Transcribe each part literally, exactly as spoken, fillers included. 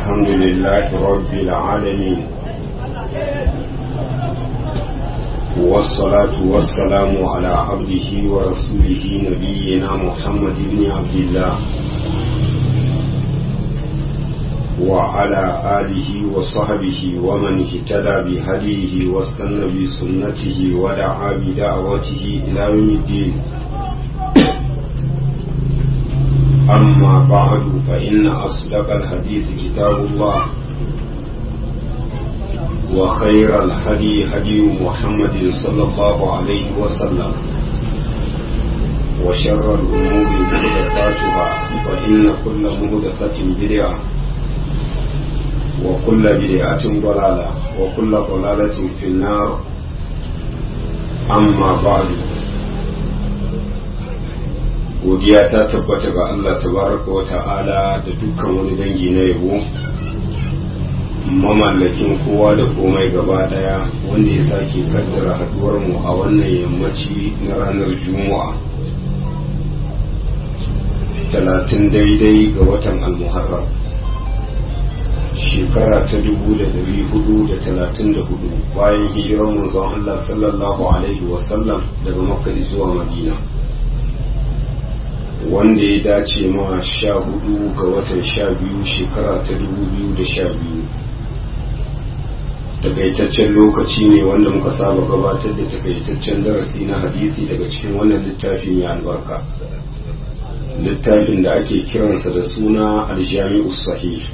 الحمد لله رب العالمين والصلاة والسلام على عبده ورسوله نبينا محمد بن عبد الله وعلى آله وصحبه ومن اهتدى بهديه واستنى بسنته ودعا بدعوته إلى يوم الدين. أما بعد فإن أصدق الحديث كتاب الله وخير الهدي هدي محمد صلى الله عليه وسلم وشر الأمور محدثاتها فإن كل محدثة بدعة وكل بدعة ضلالة وكل ضلالة في النار. أما بعد godiya ta tabbata ga Allah tabaraka wa ta'ala da dukkan wani dangi na yabo, mamallakin kowa da komai gaba daya, wanda ya sake kaddara haduwar mu a wannan yammaci na ranar Juma'a talatin daidai ga watan Al-Muharram shekara ta dubu da dari hudu da talatin da hudu bayan hijirar manzon Allah sallallahu alaihi wasallam daga Makka zuwa Madina, wanda ya dace ma sha hudu ga watan sha biyu shekara ta dubu biyu da sha biyu. Takaitaccen lokaci ne wanda muka saba gabatar da takaitaccen darasi na hadisi daga cikin wannan littafi mai albarka, littafin da ake kiransa da suna aljami'u sahih.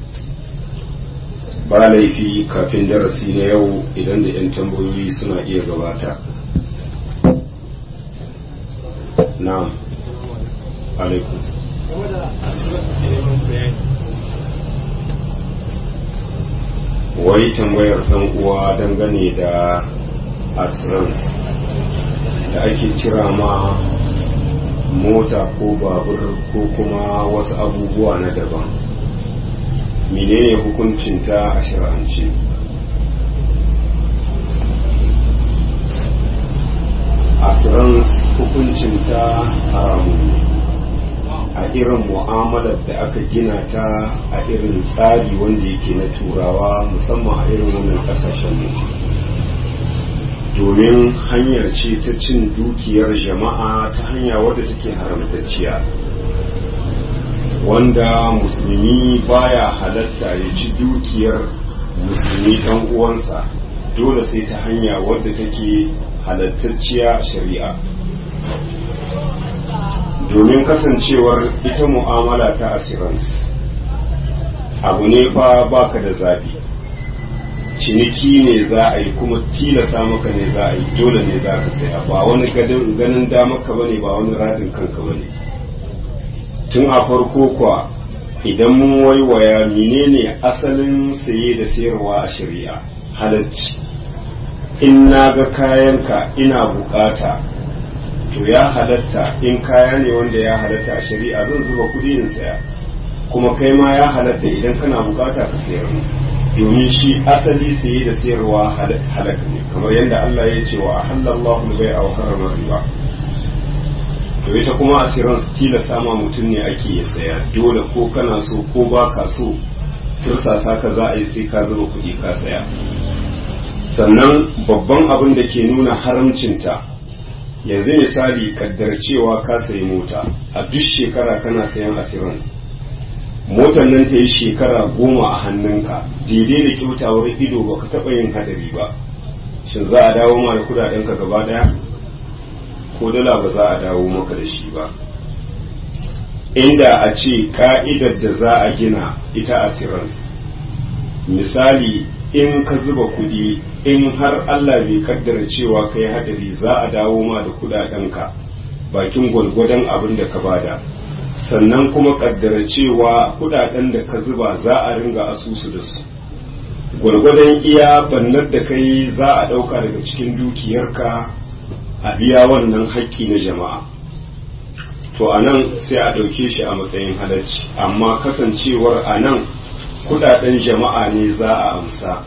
Ba laifi kafin darasi na yau idan da 'yan tambayoyi suna iya gabata. na'am alaikum. Wai tambayar ɗan uwa dangane da assurance da ake kira ma mota ko babur ko kuma wasu abubuwa na daban, menene hukuncinta a shari'ance? assurance hukuncinta haramun ne a irin mu'amalar da aka gina ta a irin tsari wanda yake na turawa, musamman a irin wannan kasashen mu, domin hanyar ce ta cin dukiyar jama'a ta hanya wadda take haramtacciya, wanda musulmi baya halatta ya ci dukiyar musulmi ɗan uwansa, dole sai ta hanya wadda take halattacciya shari'a, domin kasancewar ita mu'amala ta assurance abu ne fa baka da zabi, ciniki ne za a yi kuma tilasa maka ne za a yi, dole ne za ka saya, ba wani ganin damaka bane, ba wani radin kanka bane. Tun a farko kuwa idan mun waiwaya menene asalin saye da sayarwa a shari'a, halacci. In na ga kayanka ina bukata, to ya halatta, in kaya ne wanda ya halatta a shari'a zan zuba kuɗi in saya, kuma kai ma ya halatta idan kana bukata ka sayar mu, domin shi asali saye da sayarwa halaka ne, kamar yadda Allah ya ce wa ahallallahu al-bai'a wa harrama riba. To ita kuma assurance tilasta ma mutum ne ake ya saya, dole ko kana so ko baka so, tursasa ka za a yi sai ka zuba kuɗi ka saya. Sannan babban abin da ke nuna haramcinta, yanzu misali kaddar cewa ka sayi mota, a duk shekara kana sayan assurance, motar nan ta yi shekara goma a hannunka, daidai da kyautawar ido baka taɓa yin hadari ba, shin za a dawo ma da kudadenka gaba daya ko dala ba za a dawo maka da shi ba? Inda a ce ka'idar da za a gina ita assurance, misali in ka zuba kudi, in har Allah bai kaddara cewa kai hadari za a dawo ma da kudadenka bakin gwalgwadon abin da ka bada, sannan kuma kaddara cewa kudaden da ka zuba za a ringa asusu da su, gwalgwadon iya bannar da kai za a dauka daga cikin dukiyarka a biya wannan haƙƙi na jama'a, to anan sai a dauke shi a matsayin halacci. Amma kasancewar anan kudaden jama'a ne za a amsa,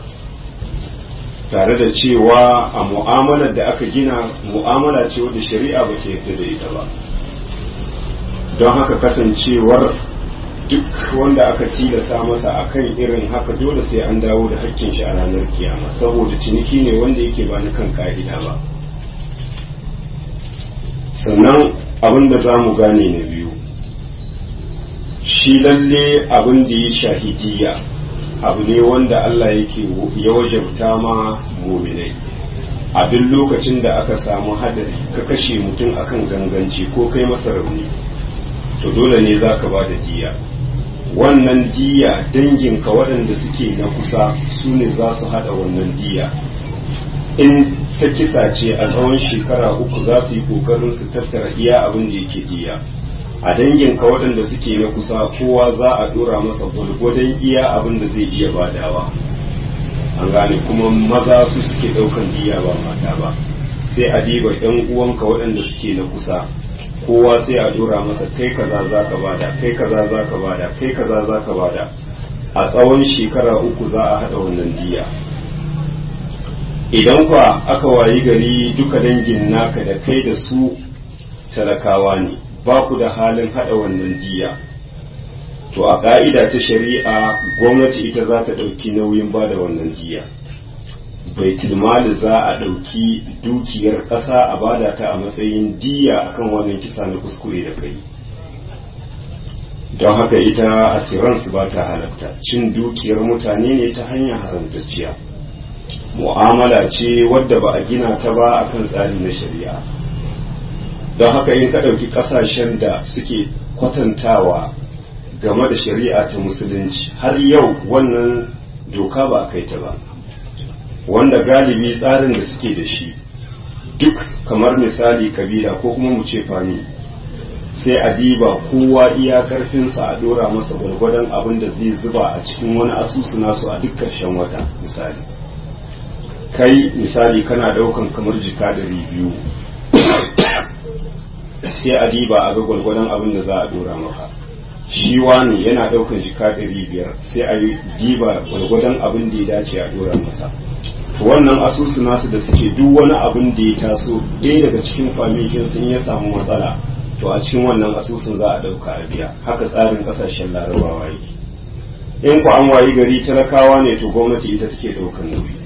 tare da cewa a mu'amalar da aka gina mu'amala ce wadda shari'a ba ta yarda da ita ba, don haka kasancewar duk wanda aka tilasta masa akan irin haka dole sai an dawo da hakkin shi a ranar kiyama, saboda ciniki ne wanda yake ba na kan ka'ida ba. Sannan abin da za mu gane na biyu, shi lalle abin da ya shahidiyya abu ne wanda Allah yake ya wajabta ma muminai. A duk lokacin da aka samu hadari ka kashe mutum akan ganganci ko kai masa rauni, to dole ne za ka ba da diya. Wannan diya danginka waɗanda suke na kusa su ne za su haɗa wannan diya. In ta kisa ce a tsawon shekara uku za su yi ƙoƙarin su tattara iya abin da yake diya. A danginka waɗanda suke na kusa kowa za a ɗora masa gwargwadon iya abin da zai iya badawa. An gane, kuma maza su suke ɗaukan diya ba mata ba. Sai a diba ‘yan uwanka waɗanda suke na kusa, kowa sai a dora masa kai kaza za ka bada, kai kaza za ka bada, kai kaza za ka bada. A tsawon shekara uku za a haɗa wannan diya. Idan kwa aka wayi gari duka dangin naka da kai da su talakawa ne, ba ku da halin haɗa wannan diya, to a ƙa'ida ta shari'a gwamnati ita za ta ɗauki nauyin ba da wannan diya. Baitul mali za a ɗauki dukiyar ƙasa a bada ta a matsayin diya akan wannan kisa na kuskure da kai. Don haka ita assurance ba ta halatta, cin dukiyar mutane ne ta hanyar haramtacciya, mu'amala ce wadda ba a gina ta ba akan tsari na shari'a. Don haka in ka ɗauki ƙasashen da suke kwatantawa game da shari'a ta musulunci, har yau wannan doka ba a kai ta ba, wanda galibi tsarin da suke da shi duk kamar misali kabila ko kuma mu ce fami, sai a diba kowa iya karfinsa a dora masa gwargwadon abin da zai zuba a cikin wani asusu nasu a duk ƙarshen wata. Misali kai misali kana daukan kamar jika dari biyu, sai a diba a ga gwargwadon abin da za a dora maka. Shi wani yana daukan jika dari biyar, sai a yi diba gwargwadon abin da ya dace a dora masa. Wannan asusu nasu da suke duk wani abin da ya taso ɗaya daga cikin kwamitin sun ya samu matsala, to a cikin wannan asusun za a ɗauka a biya. Haka tsarin ƙasashen larabawa yake. In ku an wayi gari talakawa ne, to gwamnati ita take ɗaukan nauyi.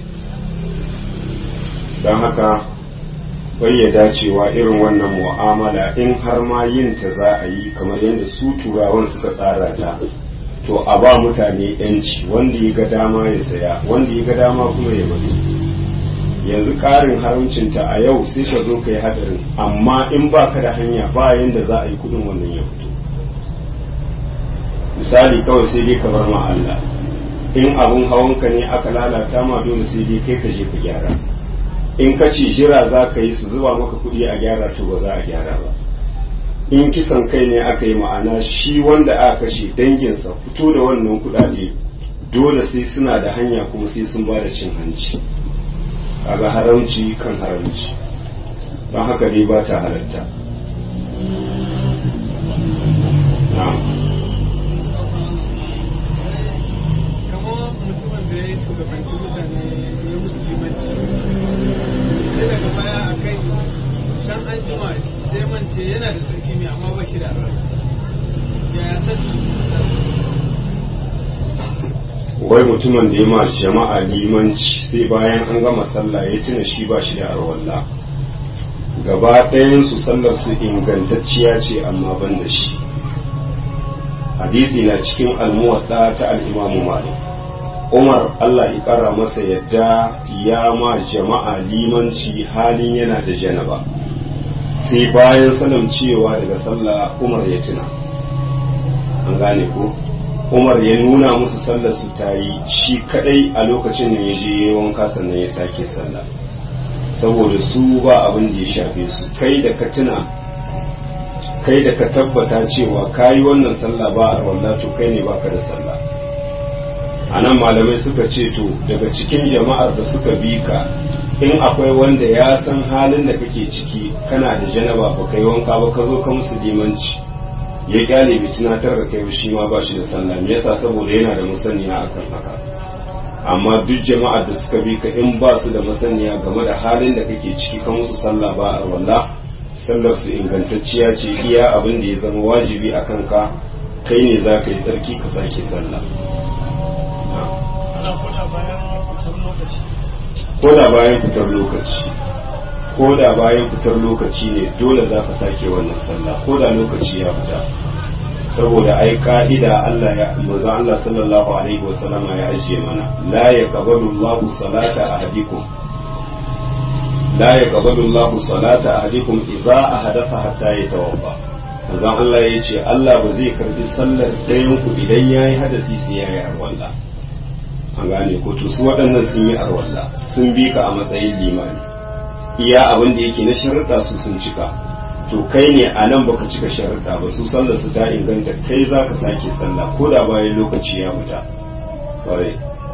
Don haka bai ya dacewa irin wannan mu'amala in har ma yin ta za a yi kamar yadda su turawan suka tsara ta, to a ba mutane yanci, wanda ya ga dama ya saya, wanda ya ga dama kuma ya bari. Yanzu ƙarin haramcinta a yau sai ka zo ka yi hadarin, amma in ba ka da hanya ba yanda za a yi kudin wannan ya fito. Misali kawai sai dai ka bar ma Allah, in abun hawanka ne aka lalata ma dole sai dai kai ka je ka gyara. In ka ce jira za ka yi su zuba maka kuɗi a gyara, to ba za a gyara ba. In kisan kai ne aka yi, ma'ana shi wanda aka kashe danginsa fito da wannan kuɗaɗe dole sai suna da hanya, kuma sai sun ba da cin hanci. Kaga haramci kan haramci, don haka dai ba ta halatta. Kamar mutumin da ya yi shugabanci mutane ya musulmanci, sai daga baya a kai can an jima sai mance yana da tsarki ne amma ba shi da rai, ya wai mutumin da ya ma jama'a limanci sai bayan an gama sallah ya tuna shi ba shi da arwalla, gaba ɗayan su sallar su ingantacciya ce amma ban da shi. Hadisi na cikin almuwatta ta al-Imam Malik. Umar Allah ya kara masa yadda ya ma jama'a limanci halin yana da janaba, sai bayan salam cewa daga sallah Umar ya tuna. An gane ko? Umar ya nuna musu sallar su ta yi, shi kadai a lokacin da ya je yayin wanka sannan ya sake sallah, saboda su ba abin da ya shafe su. Kai da ka tuna, kai da ka tabbata cewa kayi wannan sallah ba a wallah, to kai ne baka da sallah. Anan malamai suka ce to daga cikin jama'ar da suka bi ka, in akwai wanda ya san halin da kake ciki, kana da janaba ba kai wanka ba, ka zo ka musu limanci, ya kyale bi tunatar da kai shi ma ba shi da sallah. Me yasa? saboda yana da masaniya akan haka. Amma duk jama'ar da suka bi ka, in ba su da masaniya game da halin da kake ciki, ka musu sallah ba a wallah, sallar su ingantacciya ce. Iya abin da ya zama wajibi akan ka kai ne za ka yi tsarki ka sake sallah. ko da bayan fitar lokaci ko da bayan fitar lokaci ne dole za ka sake wannan sallah ko da lokaci ya fita, saboda ai ka'ida Allah ya manzo Allah sallallahu alaihi wasallam ya ajiye mana la yaqbalu Allahu salata ahadikum la yaqbalu Allahu salata ahadikum idza ahadatha hatta yatawadda. manzo Allah ya ce Allah ba zai karbi sallar dayan ku idan yayi hadasi sai yayi arwalla. an gane ko to su waɗannan sun yi arwalla sun bi ka a matsayin limani, iya abin da yake na sharuɗa su sun cika, to kai ne a nan baka cika sharuɗa ba, su sallar su ta inganta, kai za ka sake sallah ko da bayan lokaci ya fita. ƙwarai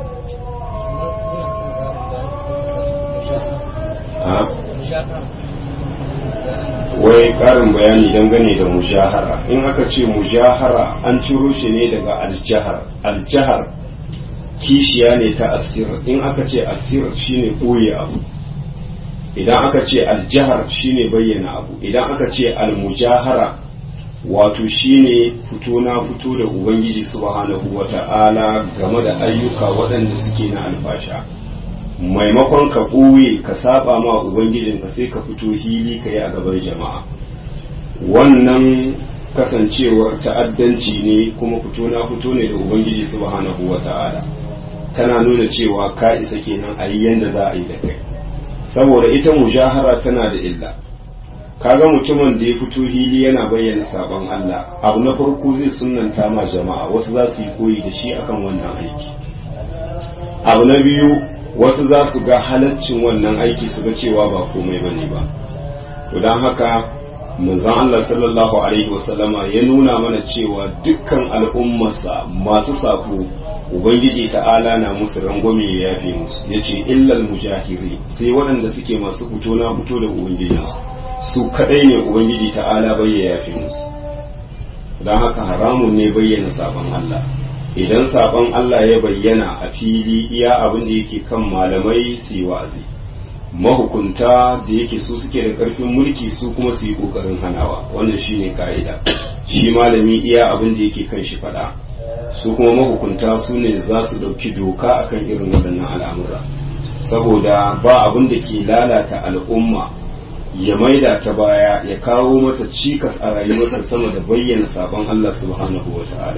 wai ƙarin bayani dangane da mujahara. in aka ce mujahara an ciro shi ne daga aljahar. aljahar kishiya ne ta asir. in aka ce asir shine ɓoye abu, idan aka ce aljahar shine bayyana abu, idan aka ce almujahara wato shine fito na fito da ubangiji subhanahu wata'ala game da ayyuka waɗanda suke na alfasha, maimakon ka ɓoye ka saba ma ubangijinka sai ka fito hili ka yi a gaban jama'a. wannan kasancewar ta'addanci ne kuma fito na fito ne da ubangiji subhanahu wata'ala, kana nuna cewa ka isa kenan a yi yanda za a yi da kai, saboda ita mujahara tana da illa. kaga mutumin da ya fito hili yana bayyana sabon Allah, abu na farko zai sunnanta ma jama'a, wasu za su yi koyi da shi akan wannan aiki. abu na biyu wasu za su ga halaccin wannan aiki su ga cewa ba komai bane ba. to don haka manzon Allah sallallahu alaihi wasallama ya nuna mana cewa dukkan al'ummarsa masu sako ubangiji ta'ala na musu rangwame ya yafe musu, yace illal mujahiri, sai waɗanda suke masu fito na fito da ubangijinsu su kadai ne ubangiji ta'ala bai ya yafe musu. don haka haramun ne bayyana sabon Allah. idan sabon Allah ya bayyana a fili, iya abin da yake kan malamai su yi wa'azi, mahukunta da yake su suke da karfin mulki su kuma su yi kokarin hanawa, wannan shine ka'ida. shi malami iya abin da yake kan shi fada, su kuma mahukunta su ne za su dauki doka akan irin waɗannan al'amura, saboda ba abin da ke lalata al'umma ya maida ta baya ya kawo mata cikas a rayuwarta sama da bayyana sabon Allah subhanahu wa ta'ala.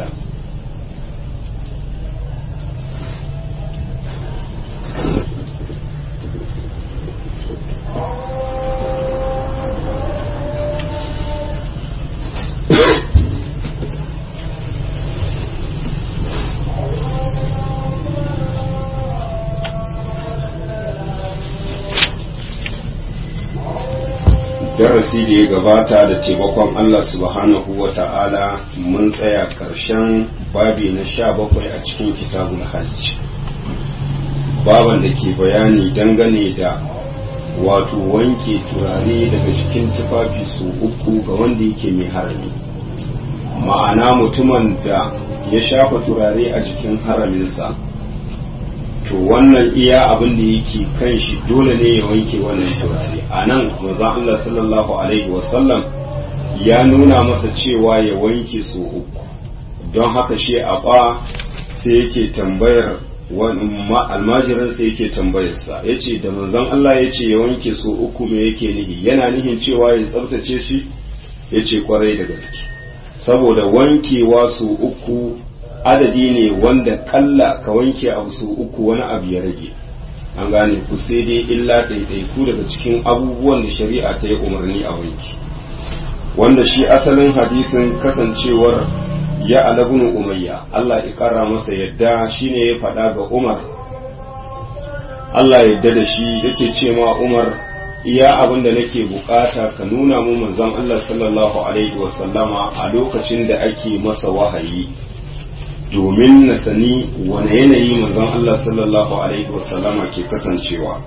darasi da ya gabata da taimakon Allah subhanahu wa ta'ala mun tsaya karshen babi na sha bakwai a cikin kitabul hajj, baban da ke bayani dangane da wato wanke turare daga cikin tufafi su uku ga wanda yake mai harami. ma'ana mutumin da ya shafa turare a jikin haraminsa, to wannan iya abin da yake kan shi dole ne ya wanke wannan turare. a nan manzon Allah sallallahu alaihi wasallam ya nuna masa cewa ya wanke su uku, don haka shi a ba sai yake tambayar almajiran sai yake tambayarsa, ya ce da manzon Allah ya ce ya wanke su uku me yake nihi, yana nihin cewa ya tsabtace shi? ya ce kwarai da gaske, saboda wankewa su uku adadi ne wanda kalla ka wanke abu su uku wani abu ya rage. an gane ku, sai dai illa ɗaiɗaiku daga cikin abubuwan da shari'a ta yi umarni a wanki, wanda shi asalin hadisin kasancewar ya alabun umayya Allah ya kara masa yadda shine ya faɗa ga Umar, Allah yadda da shi yake ce ma Umar, iya abin da nake bukata ka nuna mu manzon Allah sallallahu alaihi wasallama a lokacin da ake masa wahayi, domin na sani wane yanayi manzon Allah sallallahu alaihi wasallama ke kasancewa.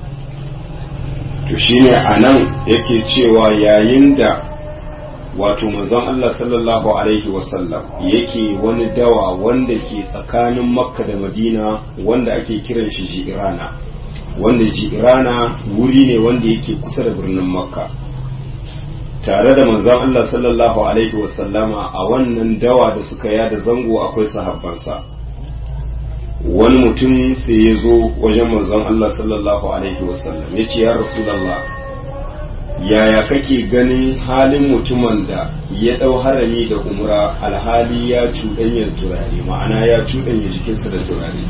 to shine anan yake cewa yayin da wato manzon Allah sallallahu alaihi wasallam yake wani dawa wanda ke tsakanin Makka da Madina wanda ake kiran shi Ji'rana, wanda Ji'rana wuri ne wanda yake kusa da birnin Makka. tare da manzon Allah sallallahu alaihi wasallama a wannan dawa da suka yada zango akwai sahabbansa. Wani mutum sai ya zo wajen manzon Allah sallallahu alaihi wasallam ya ce, ya Rasulallah, yaya kake ganin halin mutumin da ya ɗau harami da umra alhali ya cuɗanya turare, ma'ana ya cuɗanya jikinsa da turare.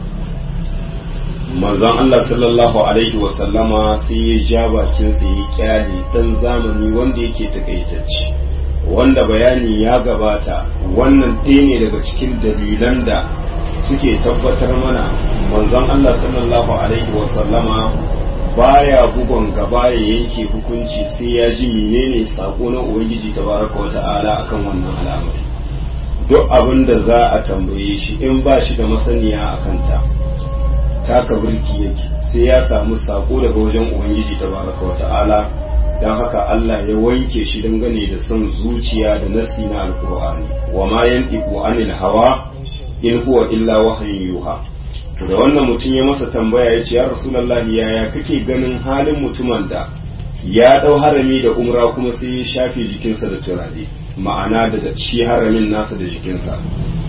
Manzon Allah sallallahu alaihi wasallama sai ya ja bakinsa ya kyale dan zamani wanda yake takaitacce, wanda bayani ya gabata. Wannan ɗaya ne daga cikin dalilan da suke tabbatar mana manzon Allah sallallahu alaihi wasallama baya bugon gaba ya yanke hukunci sai ya ji menene sako na ubangiji tabaraka wa ta'ala akan wannan al'amari. Duk abin da za a tambaye shi in ba shi da masaniya akan ta taka birki yake sai ya samu sako daga wajen ubangiji tabaraka wa ta'ala. don haka Allah ya wanke shi dangane da son zuciya da nasi na alkur'ani wa ma yantiqu anil hawa in huwa illa wahyin yuha. to da wannan mutum ya masa tambaya ya ce, ya rasulullahi, yaya kake ganin halin mutumin da ya dau harami da umra kuma sai ya shafe jikinsa da turare, ma'ana da shi haramin nasa da jikinsa.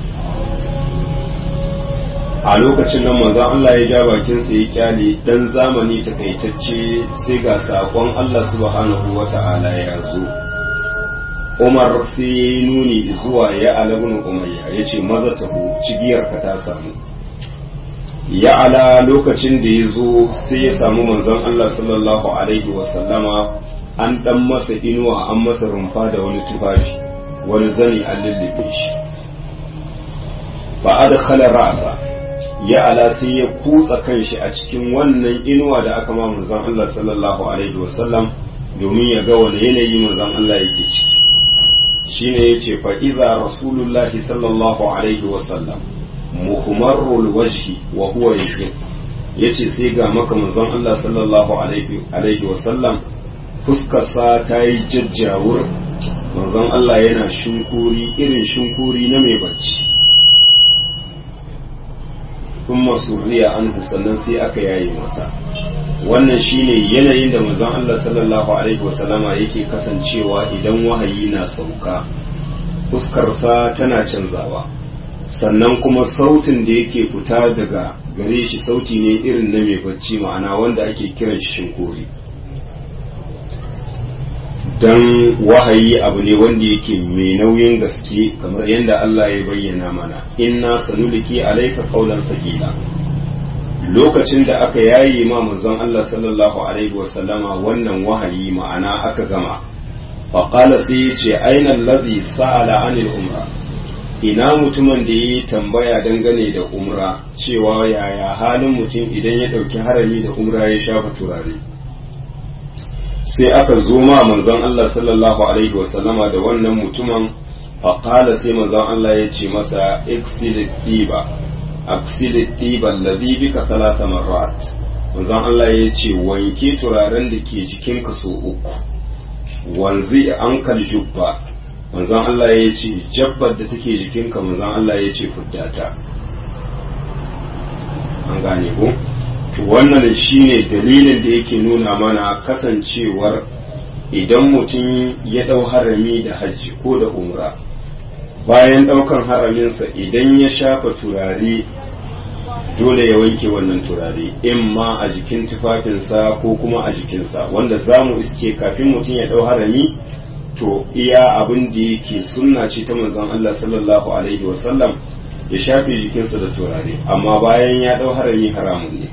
a lokacin nan manzon Allah ya ja bakinsa ya kyale dan zamani takaitacce sai ga sakon Allah subhanahu wata'ala ya zo. Umar sai ya yi nuni zuwa ya alabun umayya ya ce, maza taho, cibiyarka ta samu. ya ala lokacin da ya zo sai ya samu manzon Allah sallallahu alaihi wasallama an dan masa inuwa, an masa rumfa da wani tufafi, wani zani an lullube shi. fa adkhala ra'sa, ya ala sai ya kutsa kanshi a cikin wannan inuwa da aka ma manzon Allah sallallahu alaihi wasallam domin ya ga wani yanayi manzon Allah yake ciki. shine yace fa idza rasulullahi sallallahu alaihi wasallam muhmarrul wajhi wa huwa yaqin, yace sai ga maka manzon Allah sallallahu alaihi alaihi wasallam fuskarsa ta yi jajjawur, manzon Allah yana shinkuri irin shinkuri na mai bacci. kuma surriya an sannan sai aka yaye masa. wannan shine yanayin da manzon Allah sallallahu alaihi wasallama yake kasancewa idan wahayi na sauka, fuskarsa tana canzawa, sannan kuma sautin da yake fita daga gare shi sauti ne irin na mai bacci, ma'ana wanda ake kiran shi shinkori. dan wahayi abu ne wanda yake mai nauyin gaske, kamar yadda Allah ya bayyana mana, inna sanuliki alayka qawlan thaqila. lokacin da aka yayi ma manzon Allah sallallahu alaihi wasallama wannan wahayi, ma'ana aka gama, fa qala sai yace, aina allazi sa'ala anil umra, ina mutumin da yi tambaya dangane da umra, cewa yaya halin mutum idan ya dauki harami da umra ya shafa turare. sai aka zo ma manzon Allah sallallahu alaihi wasallama da wannan mutumin, faqala sai manzon Allah ya ce masa, iksil tiba aksil tiba alladhi bika thalatha marrat. manzon Allah ya ce, wanke turaren da ke jikinka so uku, wanzi ankal jubba. manzon Allah ya ce, jabbar da take jikinka, manzon Allah ya ce, fuddata. an gane ko? wannan shine dalilin da yake nuna mana kasancewar idan mutum ya ɗau harami da hajji ko da umra, bayan ɗaukan haraminsa idan ya shafa turare dole ya wanke wannan turare, in ma a jikin tufafinsa ko kuma a jikinsa, wanda za mu iske kafin mutum ya ɗau harami to iya abin da yake sunna ce ta manzon Allah sallallahu alaihi wasallam ya shafe jikinsa da turare, amma bayan ya ɗau harami haramun ne.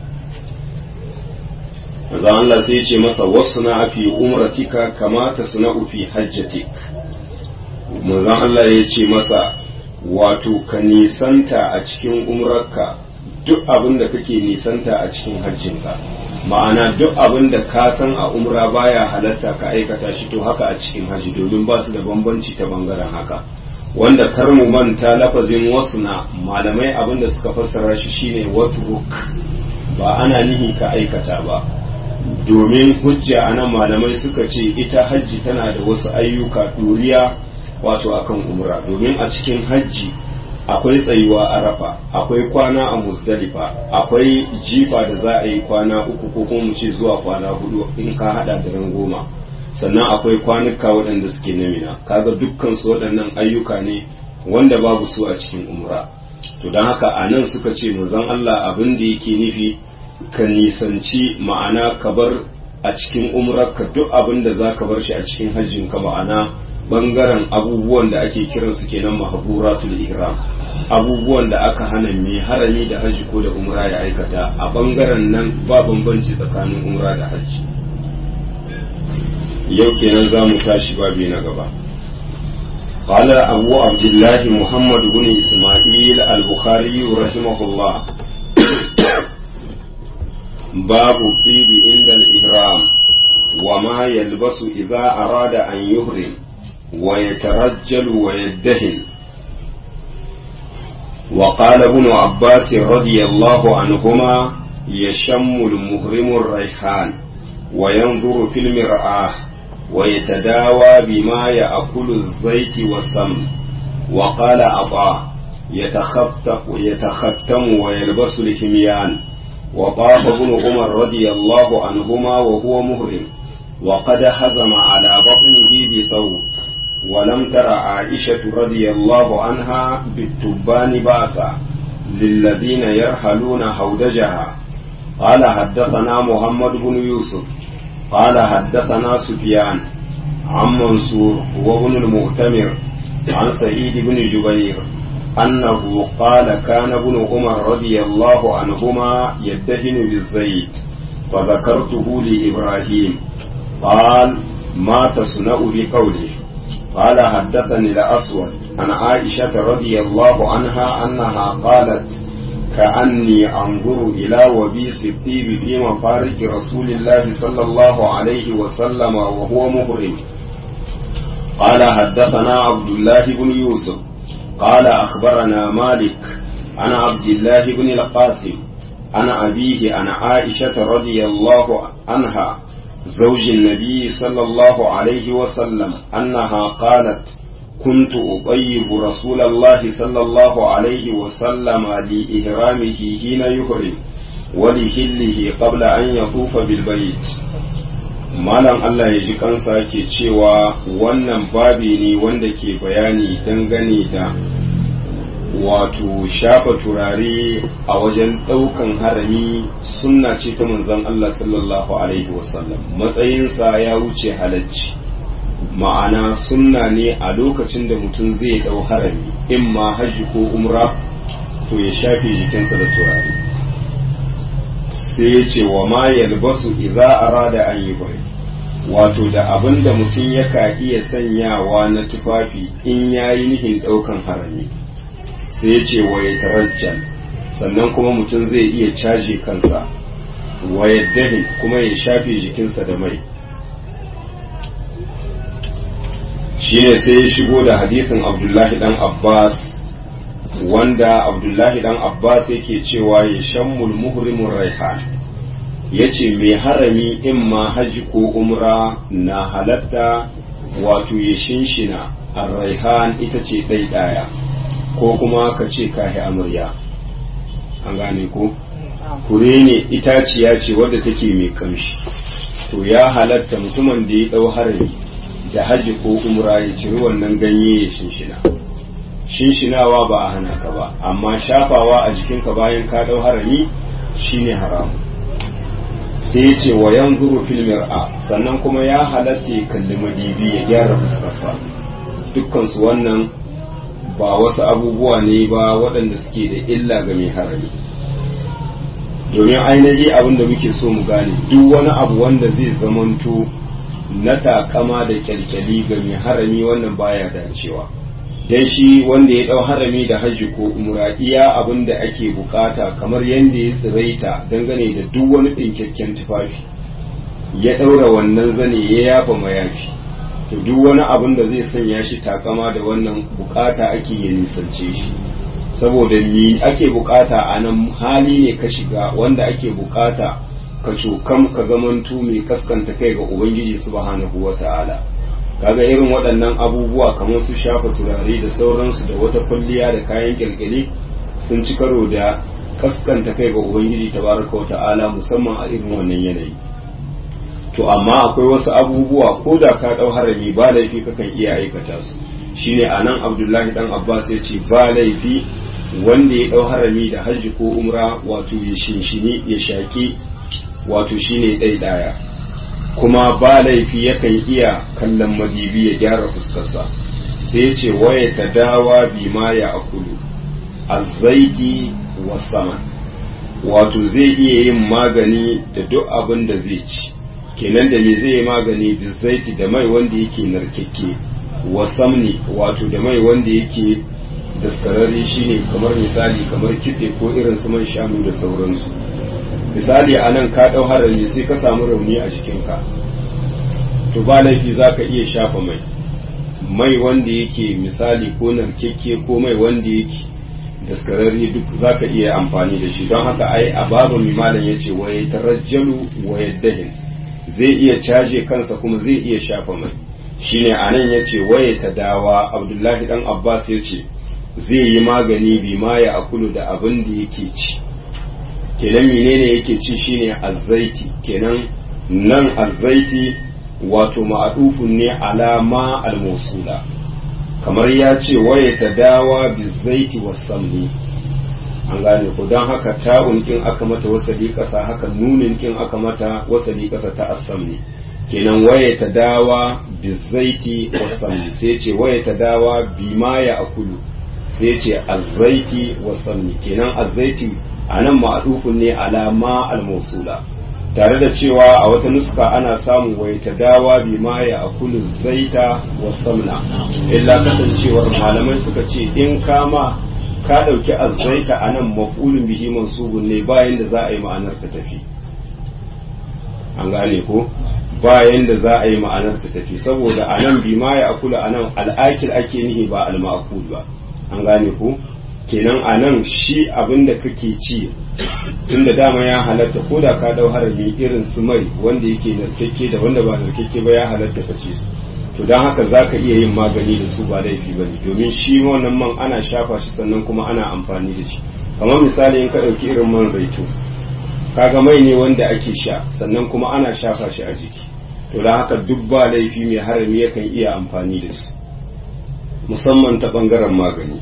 manzo Allah sai ya ce masa, wasna fi umratika kama tasna'u fi hajjatik. manzo Allah ya ce masa, wato ka nisanta a cikin umrarka duk abin da kake nisanta a cikin hajjinka, ma'ana duk abin da ka san a umra baya halatta ka aikata shi, to haka a cikin haji, domin ba su da bambanci ta bangaren haka. wanda kar mu manta lafazin wasna, malamai abin da suka fassara shi shine watruk, ba ana nihi ka aikata ba, domin hujja anan malamai suka ce ita hajji tana da wasu ayyuka duriya wato akan umra, domin a cikin hajji akwai tsayuwa arafa, akwai kwana a muzdalifa, akwai jifa da za a yi kwana uku ko kuma mu ce zuwa kwana hudu in ka hada da ran goma, sannan akwai kwanuka waɗanda suke na mina kaga dukkan su waɗannan ayyuka ne wanda babu su a cikin umra to don haka a nan suka ce manzon Allah abin da yake nufi ka nisanci ma'ana ka bar a cikin umrarka duk abin da za ka bar shi a cikin hajjin ka ma'ana bangaren abubuwan da ake kiransu kenan mahduratul ihram abubuwan da aka hana mai harami da hajji ko da umra ya aikata a bangaren nan ba bambanci tsakanin umra da hajji yau kenan za mu tashi babi na gaba قال أبو عبد الله محمد بن إسماعيل البخاري رحمه الله باب الطيب عند الإحرام وما يلبس إذا أراد أن يهرم ويترجل ويدهن وقال ابن عباس رضي الله عنهما يشم المهرم الريحان وينظر في المرآة ويتداوى بما يأكل الزيت والسمن وقال عطاء يتختم ويلبس الحميان وطاف ابن عمر رضي الله عنهما وهو مهرم وقد هزم على بطنه بثوب ولم تر عائشة رضي الله عنها بالتبان بأسا للذين يرحلون هودجها قال حدثنا محمد بن يوسف قال حدثنا سفيان عن منصور وابن المؤتمر عن سعيد بن جبير أنه قال كان ابن عمر رضي الله عنهما يدهن بالزيت فذكرته لإبراهيم قال ما تصنع بقوله قال حدثني الأسود عن عائشة رضي الله عنها أنها قالت كأني أنظر إلى وبيس الطيب في مفارق رسول الله صلى الله عليه وسلم وهو مهرم قال حدثنا عبد الله بن يوسف قال أخبرنا مالك عن عبد الله بن القاسم عن أبيه عن عائشة رضي الله عنها زوج النبي صلى الله عليه وسلم أنها قالت كنت أطيب رسول الله صلى الله عليه وسلم لإهرامه حين يهرم ولهله قبل أن يطوف بالبيت malam Allah ya ji kansa ke cewa wannan babi ne wanda ke bayani dangane da wato shafa turare a wajen ɗaukan harami sunna ce ta manzon Allah sallallahu alaihi wasallam matsayinsa ya wuce halacci ma'ana sunna ne a lokacin da mutum zai ɗau harami in ma hajji ko umra to ya shafe jikinsa da turare sai ya ce wa ma yalbasu idza arada an yubri wato da abin da mutum yaka iya sanyawa na tufafi in yayi nihin ɗaukan harami sai ya ce wa ya tarajjal sannan kuma mutum zai iya caje kansa wa yaddahin kuma ya shafe jikinsa da mai shi ne sai ya shigo da hadisin abdullahi dan abbas wanda abdullahi dan abbas yake cewa ya shammul muhrimun raihan ya ce mai harami in ma haji ko umra na halatta wato ya shinshina ar-raihan ita ce ɗaiɗaya ko kuma ka ce kahi amarya an gane ko kure ne itaciya ce wadda take mai kamshi to ya halatta mutumin da ya dau harami da haji ko umra ya ciri wannan ganye ya shinshina shinshinawa ba a hana ka ba amma shafawa a jikinka bayan ka dau harami shine haramu sai ya ce wa yanzuru fil mir'a sannan kuma ya halatta ya kalli madibi ya gyara fuskarsa dukkan su wannan ba wasu abubuwa ne ba waɗanda suke da illa ga mai harami domin ainihi abin da muke so mu gane duk wani abu wanda zai zamanto na takama da kyalkyali ga mai harami wannan baya dacewa dan shi wanda ya dau harami da hajji ko umra iya abin da ake bukata kamar yanda ya tsiraita dangane da duk wani ɗinkakken tufafi ya ɗaura wannan zane ya yafa mayafi to duk wani abin da zai sanya shi takama da wannan bukata ake ya nisance shi saboda ni ake bukata a nan hali ne ka shiga wanda ake bukata ka cokam ka zamantu mai kaskanta kai ga ubangiji subhanahu wata'ala kaga irin waɗannan abubuwa kamar su shafa turare da sauransu da wata kwalliya da kayan kyalkyali sun ci karo da kaskanta kai ga ubangiji tabaraka wata'ala musamman a irin wannan yanayi to amma akwai wasu abubuwa ko da ka ɗau harami ba laifi kakan iya aikata su shine anan Abdullahi dan Abbas ya ce ba laifi wanda ya ɗau harami da hajji ko umra wato ya shinshini ya shaƙi wato shine ɗaiɗaya kuma ba laifi yakan iya kallon madibi ya gyara fuskarsa sai ce waya ta dawa bi ma ya akulu azzaiti wasaman wato zai iya yin magani da duk abin da zai ci kenan da me zai yi magani bizzaiti da mai wanda yake narkekke wasamni wato da mai wanda yake daskararre shine kamar misali kamar kitse ko irin su man shanu da sauransu misali a nan ka ɗau harami sai ka samu rauni a jikinka to ba laifi za ka iya shafa mai mai wanda yake misali ko narkekke ko mai wanda yake daskararre duk za ka iya amfani da shi don haka ai a babu mimalin ya ce wa ya tarajjalu wa ya dahin zai iya caje kansa kuma zai iya shafa mai shine a nan ya ce wa ya tadawa abdullahi dan abbas ya ce zai yi magani bi ma ya akulu da abin da yake ci kenan menene yake ci shine azzaiti kenan nan azzaiti wato ma'adufun ne alama al-mawsula kamar ya ce waye ta dawa bizzaiti wasamni an gane ko don haka ta'un kin aka mata wasali kasa haka nunin kin aka mata wasali kasa ta asamni kenan waye ta dawa bizzaiti wasamni sai ce waye ta dawa bima ya akulu sai ce azzaiti wasamni kenan azzaiti anan ma'adufun ne alama al-mawsula tare da cewa a wata nuska ana samun wai ta dawa bi ma ya akulu zaita wasamna illa kasancewar malamai suka ce in kama ka dauki azzaita anan maf'ulun bihi mansubun ne bayan da za a yi ma'anar ta tafi an gane ko bayan da za a yi ma'anar ta tafi saboda anan bi ma ya akulu anan al'akil ake nihi ba al-ma'kul ba an gane ko kenan a nan shi abin da kake ci tun da dama ya halatta ko da ka dau harami irin su mai wanda yake narkekke da wanda ba narkekke ba ya halatta ka ci su to don haka za ka iya yin magani da su ba laifi ba ne domin shi wannan man ana shafa shi sannan kuma ana amfani da shi kamar misali in ka ɗauki irin man zaito kaga mai ne wanda ake sha sannan kuma ana shafa shi a jiki to don haka duk ba laifi mai harami yakan iya amfani da su musamman ta ɓangaren magani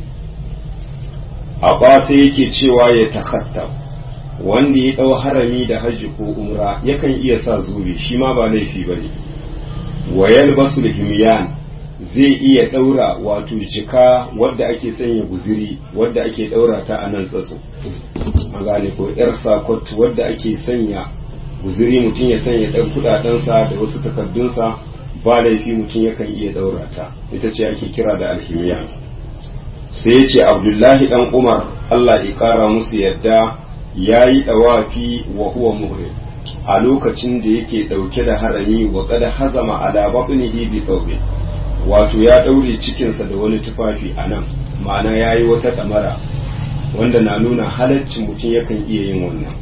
a sai yake cewa ya takhatta wanda ya ɗau harami da hajji ko umra yakan iya sa zube shi ma ba laifi ba ne wa yalbasu himyan zai iya ɗaura wato jika wadda ake sanya guziri wadda ake ɗaura ta a nan tsatso an gane ko yar sakot wadda ake sanya guziri mutum ya sanya ɗan kuɗaɗensa da wasu takardunsa ba laifi mutum yakan iya ɗaura ta ita ce ake kira da alhimiyan sai ya ce abdullahi dan umar allah ya kara musu yadda ya yi dawafi wa huwa muhrim a lokacin da yake dauke da harami wa kada hazama ala batnihi bi thawbin wato ya daure cikinsa da wani tufafi a nan ma'ana ya yi wata damara wanda na nuna halaccin mutum yakan iya yin wannan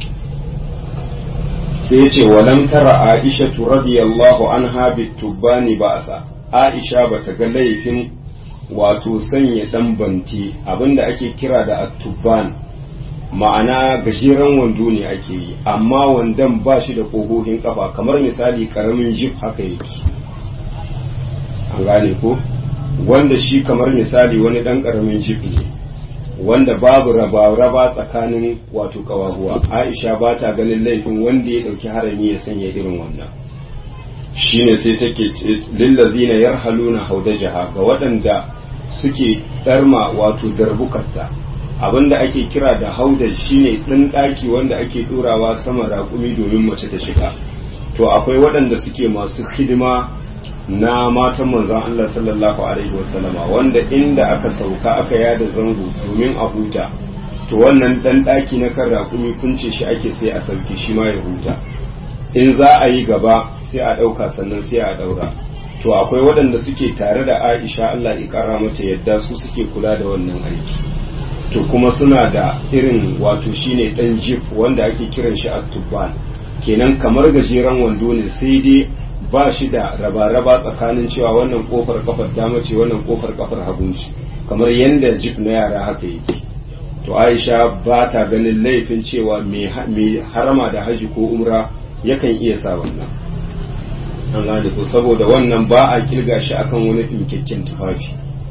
sai ya ce walam tara aisha radiyallahu anha bitubani ba'sa aisha bata ga laifin wato sanya dan banti abinda ake kira da attuban ma'ana gajeren wando ne ake yi amma wandon ba shi da ƙohohin kafa kamar misali karamin jif haka yake an gane ko wanda shi kamar misali wani dan karamin jif ne wanda babu raba-raba tsakanin wato kawahuwa aisha ba ta ganin laifin wanda ya dauki harami ya sanya irin wannan shine sai take lillazina yarhaluna haudajaha ga waɗanda suke darma wato darbukarta abinda ake kira da haudaj shine ɗan ɗaki wanda ake ɗorawa sama raƙumi domin mace ta shiga to akwai waɗanda suke masu hidima na matan manzon Allah sallallahu alaihi wasallama wanda inda aka sauka aka yada zango domin a huta to wannan ɗan ɗaki na kan raƙumi kunce shi ake sai a sauke shi ma ya huta in za a yi gaba sai a ɗauka sannan sai a ɗaura to akwai waɗanda suke tare da Aisha Allah ya ƙara mata yadda su suke kula da wannan aiki to kuma suna da irin wato shine ɗan jif wanda ake kiran shi at-tubban kenan kamar gajeren wando ne sai dai ba shi da raba-raba tsakanin cewa wannan kofar kafar dama ce wannan kofar kafar hagu ce kamar yanda jif na yara haka yake to Aisha ba ta ganin laifin cewa mai harama da haji ko umra yakan iya sa wannan an gane ko saboda wannan ba a kirga shi akan wani ɗinkakken tufafi.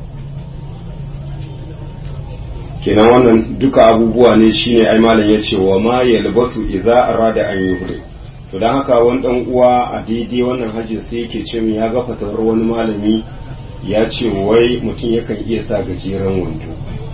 kenan wannan duka abubuwa ne shine ai malam ya ce wa ma yalbasu idza arada an yuhri. to dan haka wani dan uwa a daidai wannan hajji sai yake ce min ya ga fatawar wani malami ya ce wai mutum yakan iya sa gajeren wando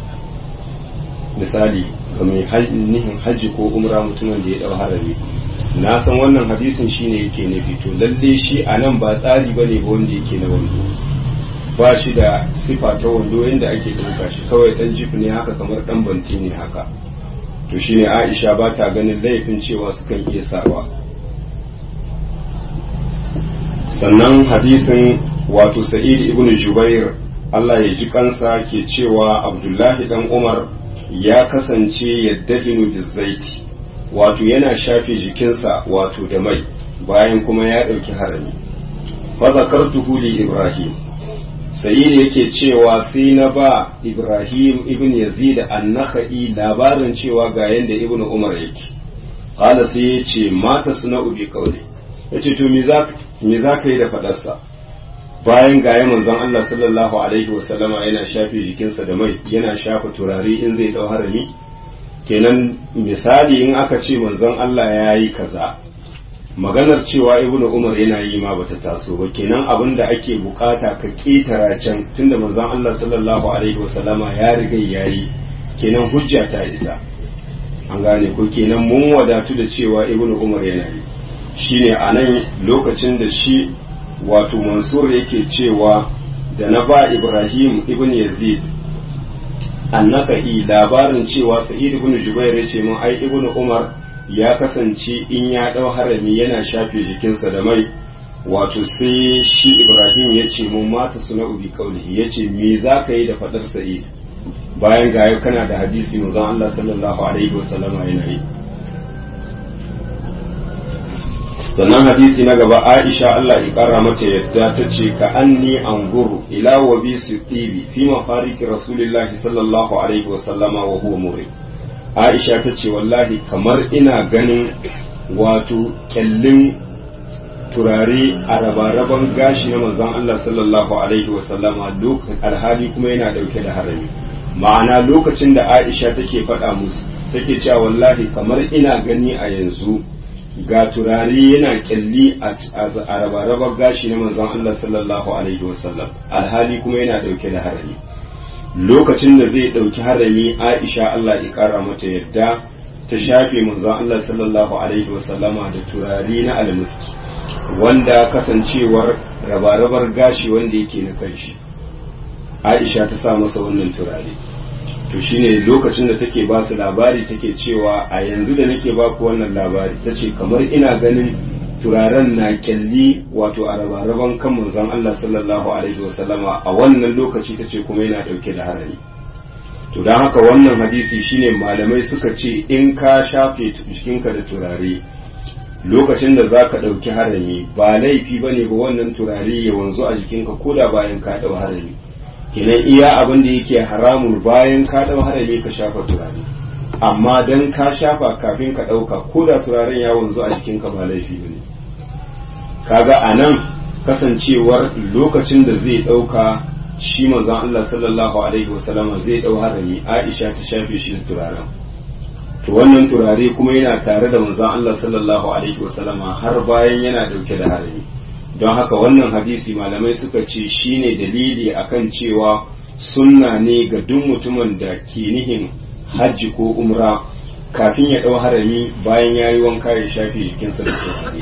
misali ga mai nihin hajji ko umra mutumin da ya dau harami. na san wannan hadisin shine yake nufi to lalle shi anan ba tsari bane ba wanda yake na wando ba shi da sifa ta wando yadda ake ɗauka shi kawai ɗan jif ne haka kamar ɗan banti ne haka to shine Aisha ba ta ganin laifin cewa sukan iya sawa. sannan hadisin wato Sa'id ibn Jubair Allah ya ji kansa ke cewa Abdullahi dan Umar ya kasance yaddahinu bizaiti wato yana shafe jikinsa wato da mai bayan kuma ya ɗauki harami. fa zakartuhu li Ibrahim Sa'id yake cewa sai na ba Ibrahim ibn Yazid an-Nakhai labarin cewa ga yanda Ibn Umar yake. Qala sai yace mata suna'u bi qawli. Yace to me za me za ka yi da fadarsa? Bayan ga manzon Allah sallallahu alaihi wasallama yana shafe jikinsa da mai, yana shafa turare in zai dau harami. Kenan misali in aka ce manzon Allah yayi kaza maganar cewa ibnu umar yana yi ma bata taso ba kenan abin da ake bukata ka ketara can tunda manzon Allah sallallahu alaihi wasallama ya riga yayi kenan hujja ta isa an gane ko kenan mun wadatu da cewa ibnu umar yana yi shine anan lokacin da shi wato mansur yake cewa da na ba ibrahim ibn yazid annaka'i labarin cewa sa'id ibn jubair yace mun ai ibnu umar ya kasance in ya ɗau harami yana shafe jikinsa da mai wato sai shi Ibrahim ya ce mun mata suna ubi kaulihi ya ce me za ka yi da faɗar sa'id bayan ga kana da hadisi manzon Allah sallallahu alaihi wasallama yana yi. sannan hadisi na gaba Aisha Allah ya kara mata yadda ta ce ka anni anzuru ila wabi sitibi fi mafariki rasulillahi sallallahu alaihi wasallama wa huwa murid. Aisha ta ce wallahi kamar ina ganin wato kyallin turare a rabaraban gashi na manzon Allah sallallahu alaihi wasallama lokacin alhali kuma yana dauke da harami. ma'ana lokacin da Aisha take faɗa musu take cewa wallahi kamar ina gani a yanzu ga turare yana kyalli a rabaraban gashi na manzon Allah sallallahu alaihi wasallam alhali kuma yana dauke da harami. lokacin da zai ɗauki harami Aisha Allah ya ƙara mata yadda ta shafe manzon Allah sallallahu alaihi wasallama da turare na almiski wanda kasancewar rabarabar gashi wanda yake na kanshi Aisha ta sa masa wannan turare to shine lokacin da take ba su labari take cewa a yanzu da nake ba ku wannan labari tace kamar ina ganin turaren na kyalli wato a rabaraban kan manzon Allah sallallahu alaihi wasallama a wannan lokaci tace kuma yana dauke da harami. to don haka wannan hadisi shine malamai suka ce in ka shafe jikinka da turare lokacin da zaka dauki harami ba laifi bane ba wannan turare ya wanzu a jikinka koda bayan ka dau harami kenan iya abin da yake haramun bayan ka dau harami ka shafa turare amma dan ka shafa kafin ka dauka koda turaren ya wanzu a jikinka ba laifi bane. kaga anan kasancewar lokacin da zai dauka shi manzon Allah sallallahu alaihi wasallama zai dau harami Aisha ta shafe shi da turaren to wannan turare kuma yana tare da manzon Allah sallallahu alaihi wasallama har bayan yana dauke da harami. don haka wannan hadisi malamai suka ce shine dalili akan cewa sunna ne ga duk mutumin da ke nihin hajji ko umra kafin ya dau harami bayan yayi wanka ya shafe jikinsa da turare.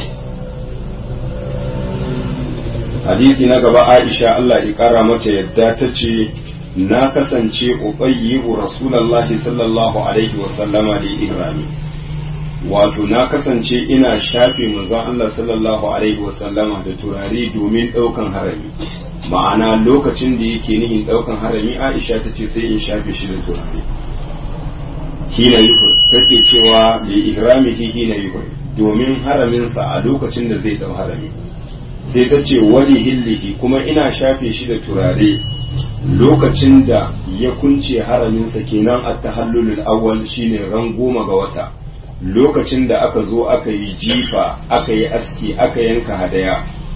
hadisi na gaba Aisha Allah ya kara mata yadda ta ce na kasance ubayyibu rasulullahi sallallahu alaihi wa sallama da ihrami wato na kasance ina shafe manzon Allah sallallahu alaihi wa sallama da turare domin daukan harami ma'ana lokacin da yake nihin daukan harami Aisha ta ce sai in shafe shi da turare hina yuhur take cewa li ihramihi hina yuhur domin haraminsa a lokacin da zai dau harami sai ta ce wali hillihi kuma ina shafe shi da turare lokacin da ya kunce haraminsa kenan a tahallulul awwal shine ran goma ga wata lokacin da aka zo aka yi jifa aka yi aski aka yanka hadaya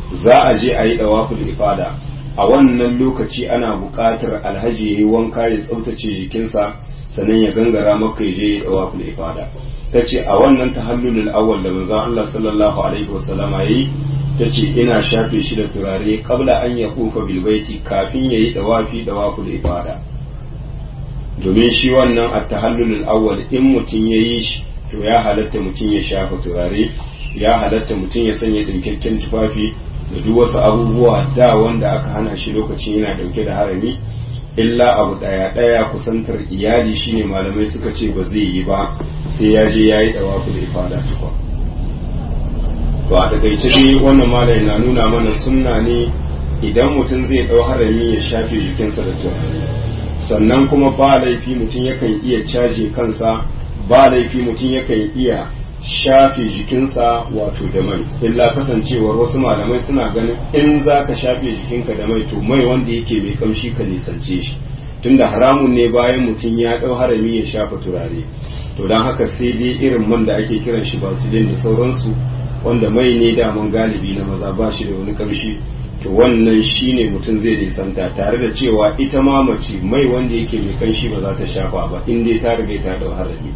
za a je a yi dawaful ifada a wannan lokaci ana buƙatar alhaji ya yi wanka ya tsaftace jikinsa sannan ya gangara maka ya je ya yi dawaful ifada. Ta ce a wannan tahallulul awwal da manzon Allah sallallahu alaihi wasallama yayi ta ce ina shafe shi da turare kabla an ya kufa bilbaiti kafin ya yi dawafi dawaful ifada. Domin shi wannan a tahallulul awwal in mutum ya yi shi to ya halatta mutum ya shafa turare, ya halatta mutum ya sanya dinkakken tufafi da duk wasu abubuwa da wanda aka hana shi lokacin yana dauke da harami, illa abu daya daya kusantar iyali shine malamai suka ce ba zai yi ba sai ya je ya yi dawaful ifada tukwa. To a takaice dai wannan malai na nuna mana sunna ne idan mutum zai dau harami ya shafe jikinsa da turare, sannan kuma ba laifi mutum yakan iya caje kansa, ba laifi mutum yakan iya shafe jikinsa wato da mai, illa kasancewar wasu malamai suna ganin in za ka shafe jikinka da mai to mai wanda yake mai kamshi ka nisance shi, tunda haramun ne bayan mutum ya dau harami ya shafa turare. To don haka sai dai irin man da ake kiran shi basilin da sauransu wanda mai ne daman galibi na maza ba shi da wani kamshi, to wannan shine mutum zai nisanta, tare da cewa ita ma mace mai wanda yake mai kanshi ba za ta shafa ba in dai ta riga ta dau harami.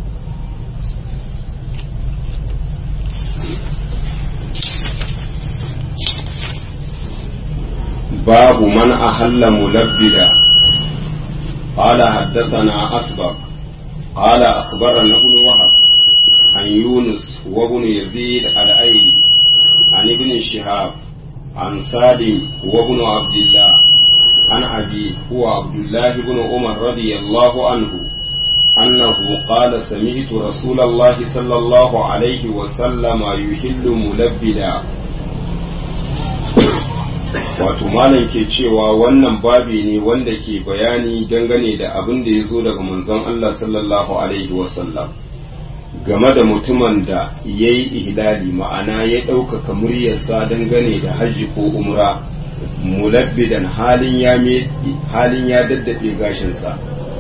باب من أهل ملبدا. قال حدثنا أسبق قال أخبرنا ابن وهب عن يونس وابن يزيد الأيلي عن ابن شهاب عن سالم وابن عبد الله عن أبي هو عبد الله بن عمر رضي الله عنه أنه قال سمعت رسول الله صلى الله عليه وسلم يحل ملبدا. wato malam ke cewa wannan babi ne wanda ke bayani dangane da abin da ya zo daga manzon Allah sallallahu alaihi wasallam game da mutumin da ya yi ihlali, ma'ana ya ɗaukaka muryarsa dangane da hajji ko umra mulabbidan halin ya halin ya daddafe gashinsa.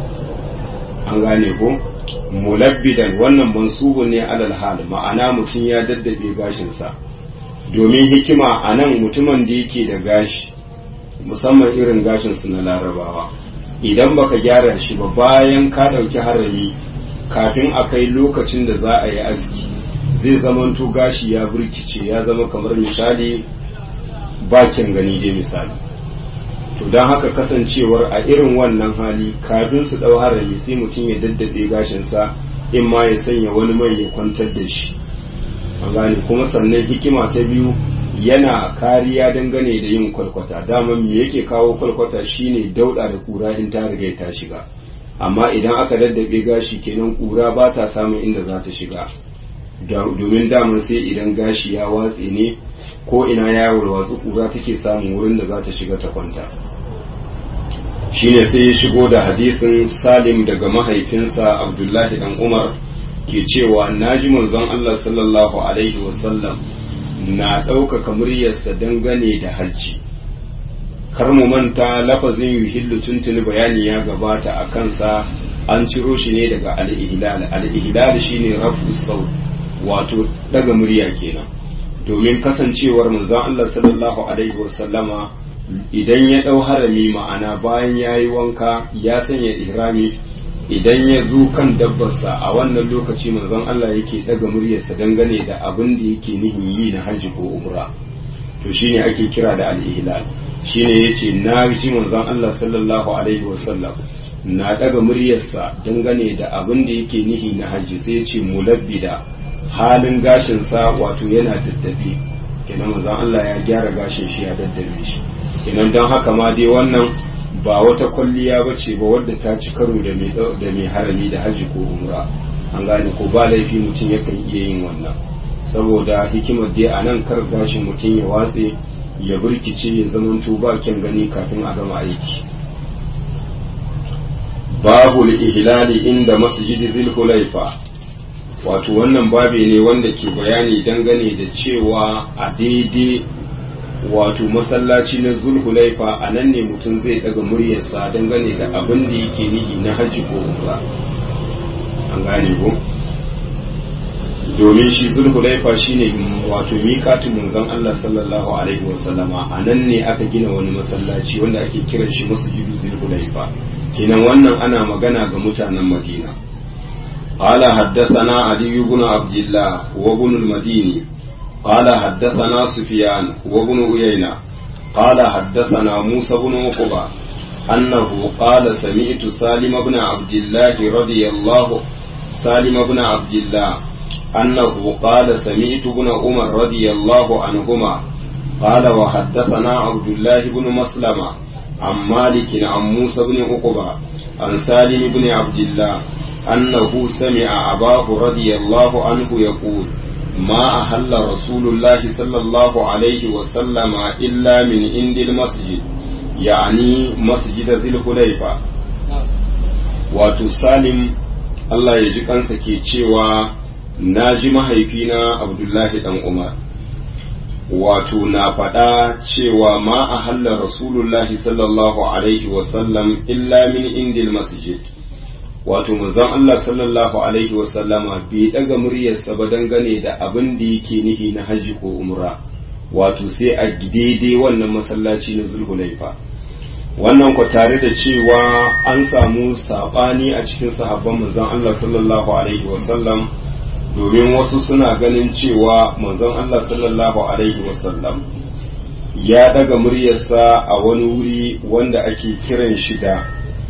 An gane ko mulabbidan wannan mansubu ne alal hal, ma'ana mutum ya daddafe gashinsa. Domin hikima a nan mutumin da yake da gashi musamman irin gashinsu na larabawa, idan baka gyara shi ba bayan ka ɗauki harami kafin a kai lokacin da za a yi aski zai zamanto gashi ya burkice ya zama kamar misali bakin gani dai misali. To don haka kasancewar a irin wannan hali kafin su ɗau harami sai mutum ya daddabe gashinsa, in ma ya sanya wani mai ya kwantar da shi. An gane kuma sannan hikima ta biyu yana kariya dangane da yin kwalkwata. Daman me yake kawo kwalkwata shine dauda da kura in ta riga ta shiga, amma idan aka daddabe gashi kenan kura ba ta samun inda za ta shiga, domin daman sai idan gashi ya watse ne ko ina ya warwatsu kura take samun wurin da za ta shiga ta kwanta. Shine sai ya shigo da hadisin Salim daga mahaifinsa Abdullahi dan Umar ke cewa naji manzon Allah sallallahu alaihi wasallam na ɗaukaka muryarsa dangane da hajji. Kar mu manta lafazin yuhillu tuntuni bayani ya gabata a kansa, an ciro shi ne daga al-ihlal. Al-ihlal shine rafu saut, wato daga murya kenan. Domin kasancewar manzon Allah sallallahu alaihi wasallama idan ya ɗau harami, ma'ana bayan yayi wanka ya sanya ihrami, idan ya zo kan dabbarsa a wannan lokaci manzon Allah yake daga muryarsa dangane da abin da yake nihin yi na hajji ko umra. To shine ake kira da al-ihlal. Shine yace na ji manzon Allah sallallahu alaihi wasallam na daga muryarsa dangane da abin da yake nihi na hajji, sai yace mulabbida halin gashin sa wato yana daddabe, kenan manzon Allah ya gyara gashin shi ya daddabe shi. Kenan don haka ma dai wannan ba wata kwalliya ba ce ba wadda ta ci karo da mai harami da haji ko umra. An gane ko ba laifi mutum yakan iya yin wannan, saboda hikimar dai a nan kar gashin mutum ya watse ya burkice ya zamanto ba kyan gani kafin a gama aiki. Babu ihlali inda masjidi Dhul Hulaifa, wato wannan babe ne wanda ke bayani dangane da cewa a daidai wato masallaci na Zulhulaifa a nan ne mutum zai daga muryarsa dangane da abin da yake nihi na hajji ko umra. An gane ko domin shi zulhulaifa shine wato miƙatun manzon Allah sallallahu alaihi wasallama a nan ne aka gina wani masallaci wanda ake kiran shi masjidu zulhulaifa kenan wannan ana magana ga mutanen Madina. قال حدثنا علي بن عبد الله وابن المديني قال حدثنا سفيان وابن عيينة قال حدثنا موسى بن عقبة أنه قال سمعت سالم بن عبد الله رضي الله سالم بن عبد الله أنه قال سمعت بن عمر رضي الله عنهما قال وحدثنا عبد الله بن مسلمة عن مالك عن موسى بن عقبة عن سالم بن عبد الله أنه سمع أباه رضي الله عنه يقول ما أحل رسول الله صلى الله عليه وسلم إلا من عند المسجد يعني مسجد ذي الحليفة وتسالم الله يجيك أنسى كي تشيوا ناجي mahaifina Abdullahi dan Umar wato na faɗa cewa ma a hallar rasulullahi sallallahu alaihi wasallam illa min indil masjid wato manzon Allah sallallahu alaihi wasallama bai daga muryarsa ba dangane da abin da yake nihi na haji ko umra wato sai a daidai wannan masallaci na Zulhulaifa. Wannan ko tare da cewa an samu sabani a cikin sahabban manzon Allah sallallahu alaihi wasallam domin wasu suna ganin cewa manzon Allah sallallahu alaihi wasallam ya daga muryarsa a wani wuri wanda ake kiran shi da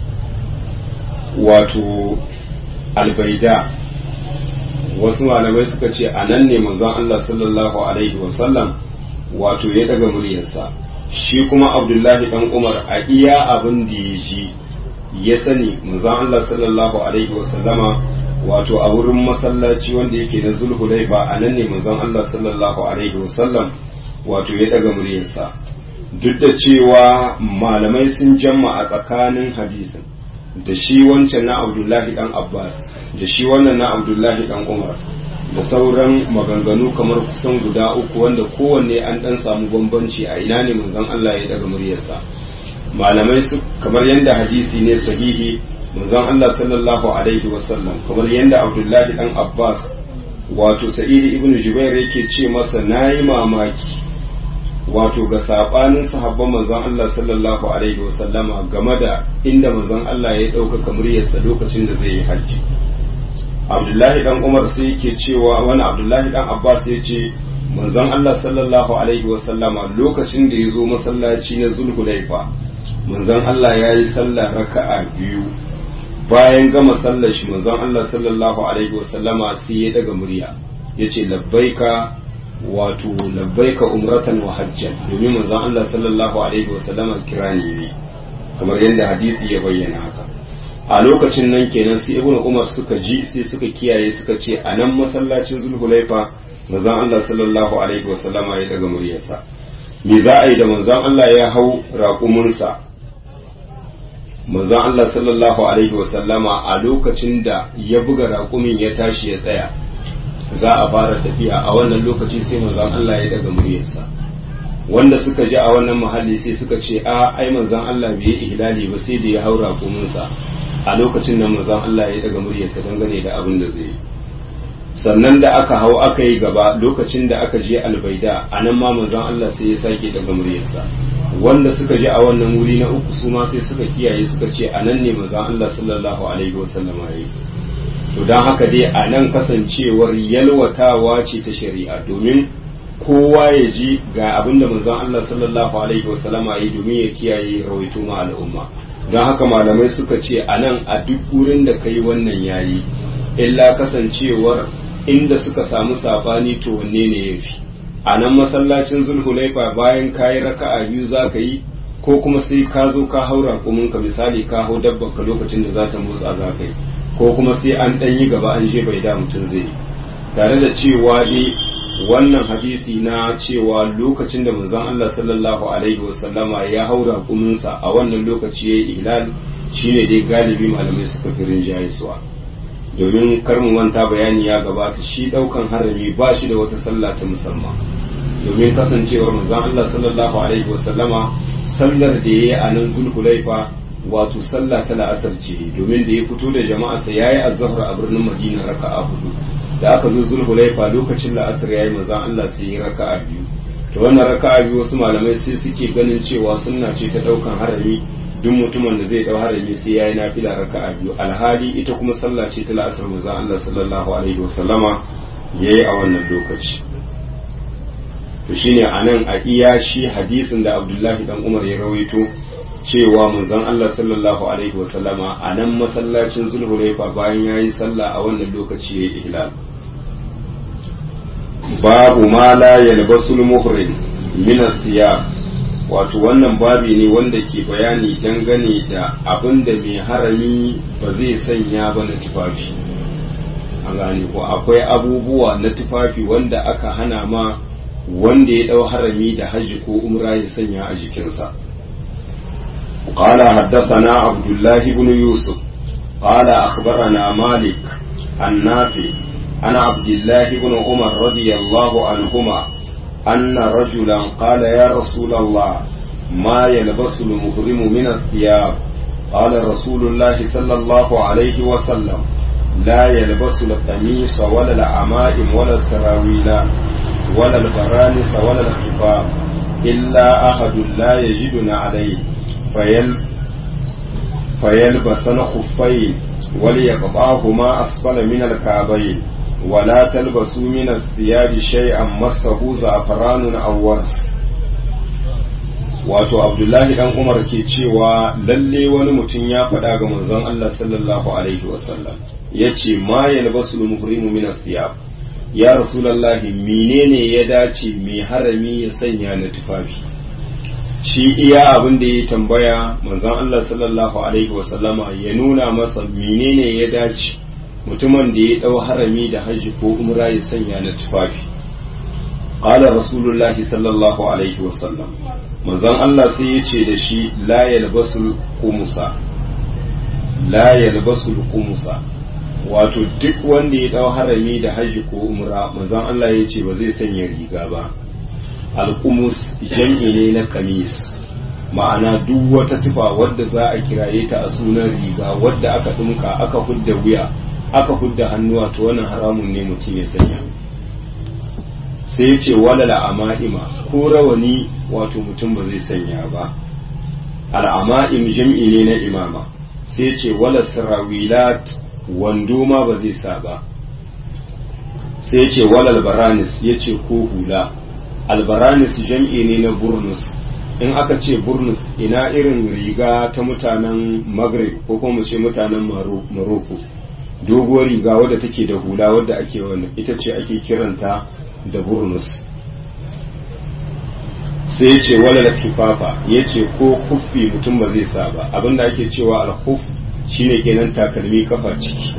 wato albaida. Wasu malamai suka ce a nan ne manzon Allah sallallahu alaihi wasallam wato ya daga muryarsa. Shi kuma Abdullahi dan Umar a iya abin da ya ji ya sani manzon Allah sallallahu alaihi wasallama wato a wurin masallaci wanda yake na Zulhulaifa a nan ne manzon Allah sallallahu alaihi wasallam wato ya daga muryarsa. Duk da cewa malamai sun jamma a tsakanin hadisin da shi wancan na Abdullahi dan Abbas da shi wannan na Abdullahi dan Umar da sauran maganganu kamar kusan guda uku wanda kowanne an dan samu bambanci a ina ne manzon Allah ya daga muryarsa. Malamai su kamar yadda hadisi ne sahihi manzon Allah sallallahu alaihi wasallam kamar yadda Abdullahi dan Abbas wato Sa'id ibn Jubair yake ce masa nayi mamaki wato ga sabanin sahabban manzon Allah sallallahu alaihi wasallama game da inda manzon Allah ya ɗaukaka muryarsa lokacin da zai yi hajji. Abdullahi dan Umar sai yake cewa wani Abdullahi dan Abbas ya ce manzon Allah sallallahu alaihi wasallama lokacin da ya zo masallaci na Zulhulaifa manzon Allah ya yi sallah raka'a biyu bayan gama sallar shi manzon Allah sallallahu alaihi wasallama sai ya daga murya yace labbaika wato labbaika umratan wa hajjan domin manzon Allah sallallahu alaihi wasallama kirani ne kamar yadda hadisi ya bayyana haka. A lokacin nan kenan sai Ibn Umar suka ji sai suka kiyaye suka ce a nan masallacin Zulhulaifa manzon Allah sallallahu alaihi wasallama ya daga muryarsa. Me za a yi da manzon Allah ya hau raƙuminsa manzon Allah sallallahu alaihi wasallama a lokacin da ya buga raƙumin ya tashi ya tsaya za a fara tafiya a wannan lokaci sai manzon Allah ya daga muryarsa. Wanda suka ji a wannan muhalli sai suka ce a ai manzon Allah bai yi ihlali ba sai da ya hau raƙuminsa a lokacin nan manzon Allah ya daga muryarsa dangane da abin da zai yi. Sannan da aka hau aka yi gaba lokacin da aka je albaida a nan ma manzon Allah sai ya sake daga muryarsa. Wanda suka je a wannan wuri na uku su ma sai suka kiyaye suka ce a nan ne manzon Allah sallallahu alaihi wasallam ya yi. To dan haka dai a nan kasancewar yalwatawa ce ta shari'a domin kowa ya ji ga abin da manzon Allah sallallahu alaihi wasallam ya yi domin ya kiyaye rawaito ma al'umma. Don haka malamai suka ce a nan a duk wurin da kai wannan yayi illa kasancewar inda suka samu sabani to wanne ne ya fi a nan masallacin Zulhulaifa bayan kayi raka'a biyu za ka yi ko kuma sai ka zo ka haura kuminka misali ka hau dabbar ka lokacin da za ta motsa za ka yi ko kuma sai an ɗan yi gaba an je bai da mutum zai yi tare da cewa dai wannan hadisi na cewa lokacin da manzon Allah sallallahu alaihi wasallama ya haura kuminsa a wannan lokaci yayi ihlal shine dai galibi malamai suka fi rinjayeswa domin kar mu manta bayani ya gabata shi daukan harami ba shi da wata sallah ta musamman domin kasancewar manzon Allah sallallahu alaihi wasallama sallar da yayi a nan Zulhulaifa wato sallah ta la'asar ce domin da ya fito da jama'a sa yayi azhar a birnin Madina raka'a hudu da aka zo zulhulaifa lokacin la'asar yayi manzon Allah sai ya raka'a biyu to wannan raka'a biyu wasu malamai sai suke ganin cewa sunna ce ta daukan harami duk mutumin da zai dau harami sai yayi nafila raka'a biyu alhali ita kuma sallah ce ta la'asar manzon Allah sallallahu alaihi wasallama yayi a wannan lokaci to shine anan a iya shi hadisin da Abdullahi dan Umar ya rawaito cewa manzon Allah sallallahu alaihi wasallama a nan masallacin Zulhulaifa bayan yayi sallah a wannan lokaci yayi ihlal babu ma la yalbasul muhrim min as-siyab wato wannan babi ne wanda ke bayani dangane da abinda mai harami ba zai sanya ba na tufafi an gane ko akwai abubuwa na tufafi wanda aka hana ma wanda ya dau harami da hajji ko umra ya sanya a jikinsa قال حدثنا عبد الله بن يوسف قال أخبرنا مالك النافع عن عبد الله بن عمر رضي الله عنهما أن رجلا قال يا رسول الله ما يلبس المحرم من الثياب قال رسول الله صلى الله عليه وسلم لا يلبس القميص ولا العمائم ولا السراويل ولا البرانس ولا الخفاف إلا أحد لا يجدن عليه فيل فيلبسن خفين وليقطعهما أسفل من الكعبين ولا تلبسوا من الثياب شيئا مسه زعفران أو ورس wato Abdullahi dan Umar ke cewa lalle wani mutum ya faɗa ga manzon Allah sallallahu alaihi wasallam yace ma yalbasul muhrimu min as-siyab ya rasulullahi menene ya dace mai harami ya sanya na tufafi shi iya abin da ya tambaya manzon Allah sallallahu alaihi wasallama ya nuna masa menene ya dace mutumin da ya dau harami da hajji ko umra ya sanya na tufafi qala rasulullahi sallallahu alaihi wasallam manzon Allah sai ya ce da shi la yalbasul qumusa la yalbasul qumusa wato duk wanda ya dau harami da hajji ko umra manzon Allah ya ce ba zai sanya riga ba alqumus jam'i ne na kamis ma'ana duk wata tufa wadda za a kiraye ta a sunan riga wadda aka dumka aka hudda wuya aka hudda hannuwa to wannan haramun ne mutum ya sanya sai ya ce walala ama'ima ko rawani wato mutum ba zai sanya ba al'ama'im jam'i ne na imama sai ya ce wala sarawilat wando ma ba zai sa ba sai ya ce walal baranis ya ce ko hula albaranis jam'i ne na burnus in aka ce burnus ina irin riga ta mutanen maghrib ko kuma ce mutanen maroko doguwar riga wadda take da hula wadda ake wannan ita ce ake kiranta da burnus sai ce wala da kifafa ya ce ko kuffi mutum ba zai sa ba abinda ake cewa alhuf shine kenan takalmi kafa ciki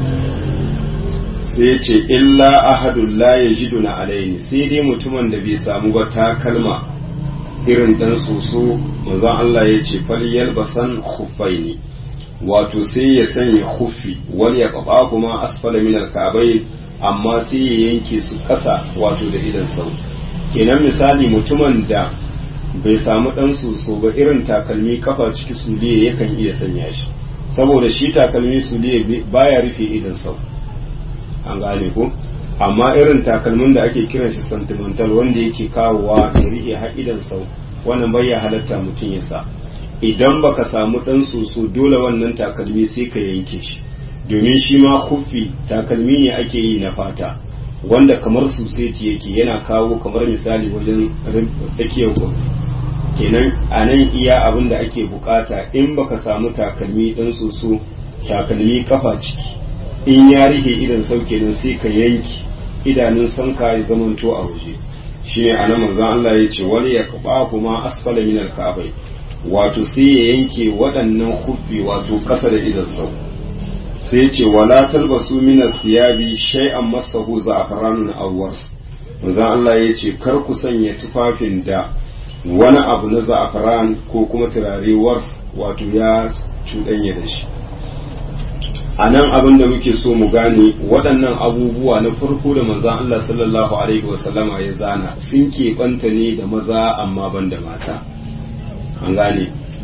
sai ce illa ahadun la yajiduna alaini sai dai mutumin da bai samu ba takalma irin dan soso manzon Allah ya ce falyal basan khuffaini wato sai ya sanya khuffi wal yaqba kuma asfala min al-ka'bayn amma sai ya yanke su kasa wato da idan sau kenan misali mutumin da bai samu dan soso ba irin takalmi kafa ciki suliye yakan iya sanya shi saboda shi takalmi suliye baya rufe idan sau an gane ko amma irin takalmin da ake kiran shi sentimental wanda yake kawowa ya rike har idan sau wannan bai ya halatta mutum ya sa idan baka samu dan soso dole wannan takalmi sai ka yanke shi domin shi ma kuffi takalmi ne ake yi na fata wanda kamar suseti yake yana kawo kamar misali wajen tsakiyar ku kenan a nan iya abin da ake bukata in baka samu takalmi dan soso takalmi kafa ciki in ya rike idan sauke nan sai ka yanki idanun sanka ya zamanto a waje shine anan manzon Allah ya ce wani ya kaba kuma asfala min al-ka'bai wato sai ya yanke waɗannan kuffi wato ƙasa da idan sau sai ce wala talbasu min as-siyabi shay'an masahu za'faranun awwas manzon Allah ya ce kar ku sanya tufafin da wani abu na za'faran ko kuma turare warf wato ya cuɗanya da shi a nan abin da muke so mu gane waɗannan abubuwa na farko da manzon Allah sallallahu alaihi wasallama ya zana sun keɓanta ne da maza amma ban da mata an gane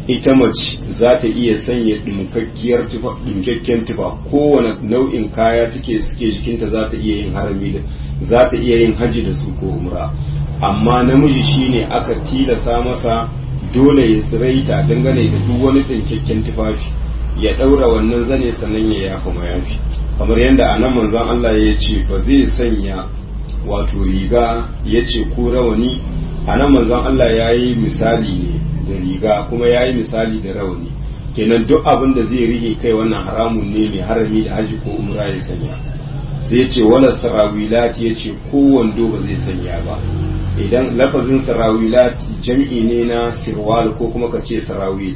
ita mace za ta iya sanya ɗinkakkiyar tufa ɗinkakken tufa kowane nau'in kaya take suke jikinta za ta iya yin harami da za ta iya yin haji da su ko umra amma namiji shine aka tilasa masa dole ya tsiraita dangane da duk wani ɗinkakken tufafi ya ɗaura wannan zane sannan ya yafa mayafi kamar yadda a nan manzon Allah ya ce ba zai sanya wato riga ya ce ko rawani a nan manzon Allah ya yi misali ne da riga kuma ya yi misali da rawani kenan duk abin da zai rihe kai wannan haramun ne mai harami da haji ko umra ya sanya sai ce wala sarawilat ya ce ko wando ba zai sanya ba idan lafazin sarawilat jam'i ne na sirwal ko kuma ka ce sarawil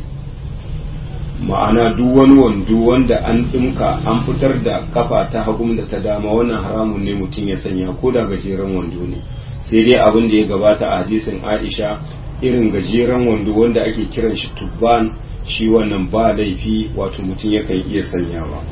ma'ana duk wani wando wanda an ɗinka an fitar da kafa ta hagun da ta dama wannan haramun ne mutum ya sanya ko da gajeren wando ne sai dai abin da ya gabata a hadisin Aisha irin gajeren wando wanda ake kiran shi tubban shi wannan ba laifi wato mutum yakan iya sanyawa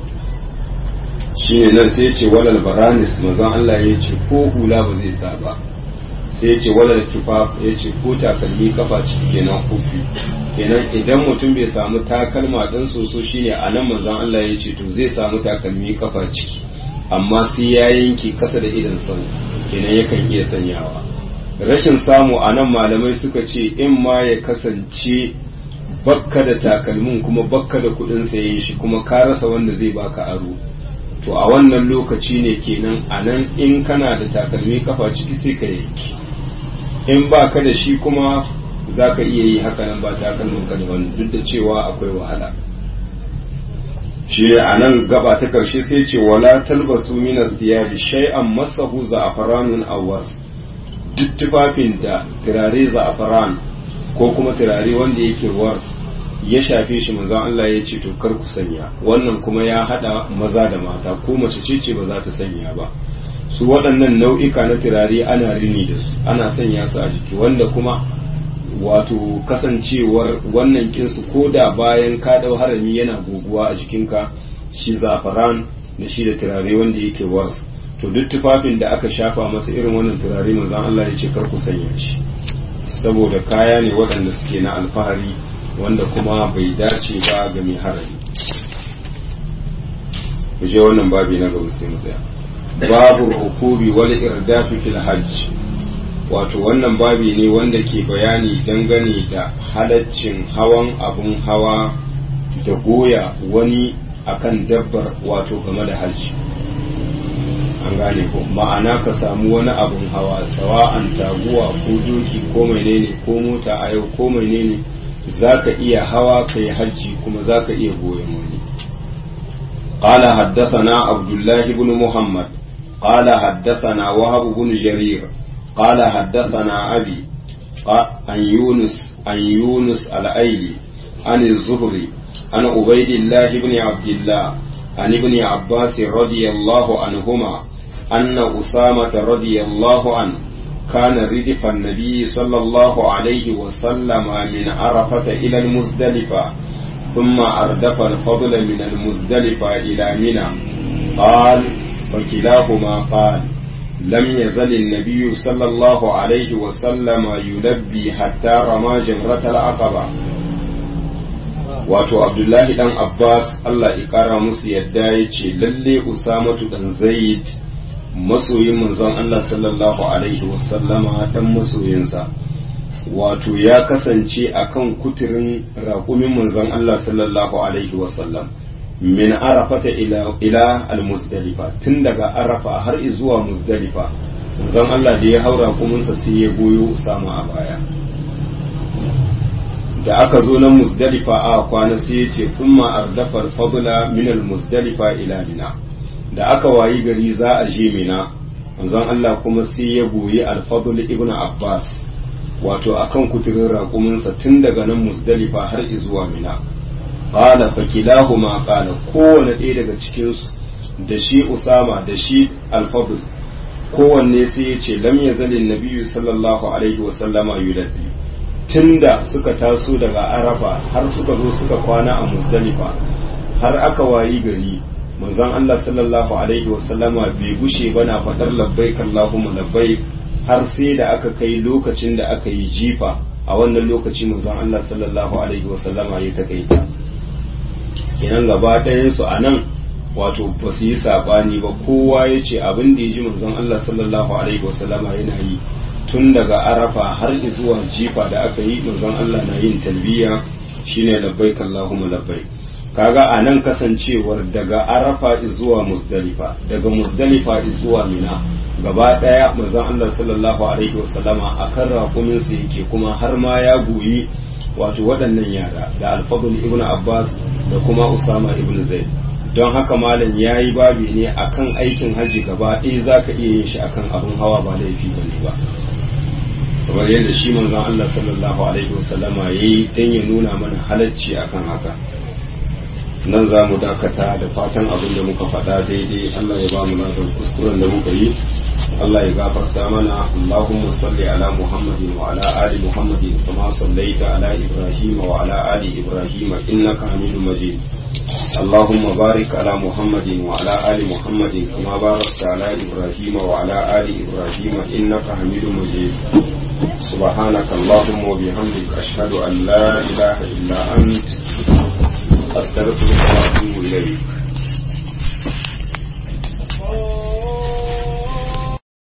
shi ne nan sai ce walal baranis manzon Allah ya ce ko hula ba zai sa ba sai ya ce walal kifaf ya ce ko takalmi kafa ciki kenan kufi kenan idan mutum bai samu takalma dan soso shine a nan manzon Allah ya ce to zai samu takalmi kafa ciki amma sai ya yanke kasa da idan sau kenan yakan iya sanyawa rashin samu a nan malamai suka ce in ma ya kasance bakka da takalmin kuma bakka da kudin sayen shi kuma ka rasa wanda zai baka aro to a wannan lokaci ne kenan a nan in kana da takalmi kafa ciki sai ka yanki in ba ka da shi kuma za ka iya yi haka nan ba takalmin ka da wani duk da cewa akwai wahala shi ne a nan gaba ta karshe sai ce wala talbasu min as-siyabi shay'an masahu za'faranun awas duk tufafin da turare za'faran ko kuma turare wanda yake wars ya shafe shi manzon Allah ya ce to kar ku sanya wannan kuma ya hada maza da mata ko mace ce ce ba za ta sanya ba su waɗannan nau'ika na turare ana rini da su ana sanya su a jiki wanda kuma wato kasancewar wannan kinsu ko da bayan ka dau harami yana guguwa a jikinka shi zafaran da shi da turare wanda yake wars to duk tufafin da aka shafa masa irin wannan turare manzon Allah ya ce kar ku sanya shi saboda kaya ne waɗanda suke na alfahari wanda kuma bai dace ba ga mai harami ku je wannan babi na gaba sai mu tsaya babu hukubi wal irdafi fil hajj wato wannan babi ne wanda ke bayani dangane da halaccin hawan abun hawa da goya wani akan dabbar wato game da hajji an gane ko ma'ana ka samu wani abun hawa sawa'an taguwa ko doki ko menene ko mota a yau ko menene zaka iya hawa kai hajji kuma zaka iya goyon wani قال حدثنا عبد الله بن محمد قال حدثنا وهب بن جرير قال حدثنا أبي عن يونس عن يونس الأيلي عن الزهري عن عبيد الله بن عبد الله عن ابن عباس رضي الله عنهما أن أسامة رضي الله عنه كان ردف النبي صلى الله عليه وسلم من عرفة إلى المزدلفة ثم أردف الفضل من المزدلفة إلى منى قال وكلاهما قال لم يزل النبي صلى الله عليه وسلم يلبي حتى رمى جمرة العقبة wato Abdullahi dan Abbas Allah ya kara musu yadda ya ce lalle Usamatu dan Zaid masoyin manzon Allah sallallahu alaihi wasallama dan masoyinsa wato ya kasance akan kuturin raƙumin manzon Allah sallallahu alaihi wasallam min arafata ila ila al-muzdalifa tun daga arafa har zuwa muzdalifa manzon Allah da ya haura kuminsa sai ya goyo Usama a baya da aka zo na muzdalifa a kwana sai ya ce thumma ardafa al-fadla min al-muzdalifa ila mina da aka wayi gari za a je mina manzon Allah kuma sai ya goyi al-fadl ibn Abbas wato akan kuturin raƙuminsa tun daga nan muzdalifa har zuwa mina qala fa kilahuma qala kowanne ɗaya daga cikin su da shi Usama da shi al-fadl kowanne sai ya ce lam yazalin nabiyyu sallallahu alaihi wa sallama yulabbi tunda suka taso daga arafa har suka zo suka kwana a muzdalifa har aka wayi gari manzon Allah sallallahu alaihi wa sallama bai gushe ba na fadar labbaik Allahumma labbaik har sai da aka kai lokacin da aka yi jifa a wannan lokaci manzon Allah sallallahu alaihi wasallama ya takaita kenan gaba ɗayan su anan wato ba su yi sabani ba, kowa ya ce abin da ya ji manzon Allah sallallahu alaihi wasallama yana yi tun daga arafa har zuwa jifa da aka yi manzon Allah na yin talbiya shine labbaik Allahumma labbaik. Kaga a nan kasancewar daga arafa zuwa musdalifa, daga musdalifa zuwa mina gaba daya manzon Allah sallallahu alaihi wasallama akan raƙumin sa yake, kuma har ma ya goyi wato waɗannan yara da al-Fadl ibn Abbas da kuma Usama ibn Zaid. Don haka malam yayi babi ne akan aikin haji gaba ɗaya zaka iya yin shi akan abin hawa, ba laifi bane ba, kamar yadda shi manzon Allah sallallahu alaihi wasallama yayi dan ya nuna mana halacci akan haka. Nan za mu dakata da fatan abin da muka faɗa daidai Allah ya ba mu ladan kuskuren da muka yi Allah ya gafarta mana. Allahumma salli ala Muhammadin wa ala ali Muhammadin kama sallaita ala Ibrahim wa ala ali Ibrahim innaka Hamidum Majid. Allahumma barik ala Muhammadin wa ala ali Muhammadin kama barakta ala Ibrahim wa ala ali Ibrahim innaka Hamidum Majid. سبحانك اللهم وبحمدك أشهد أن لا إله إلا أنت أستغفرك وأتوب إليك.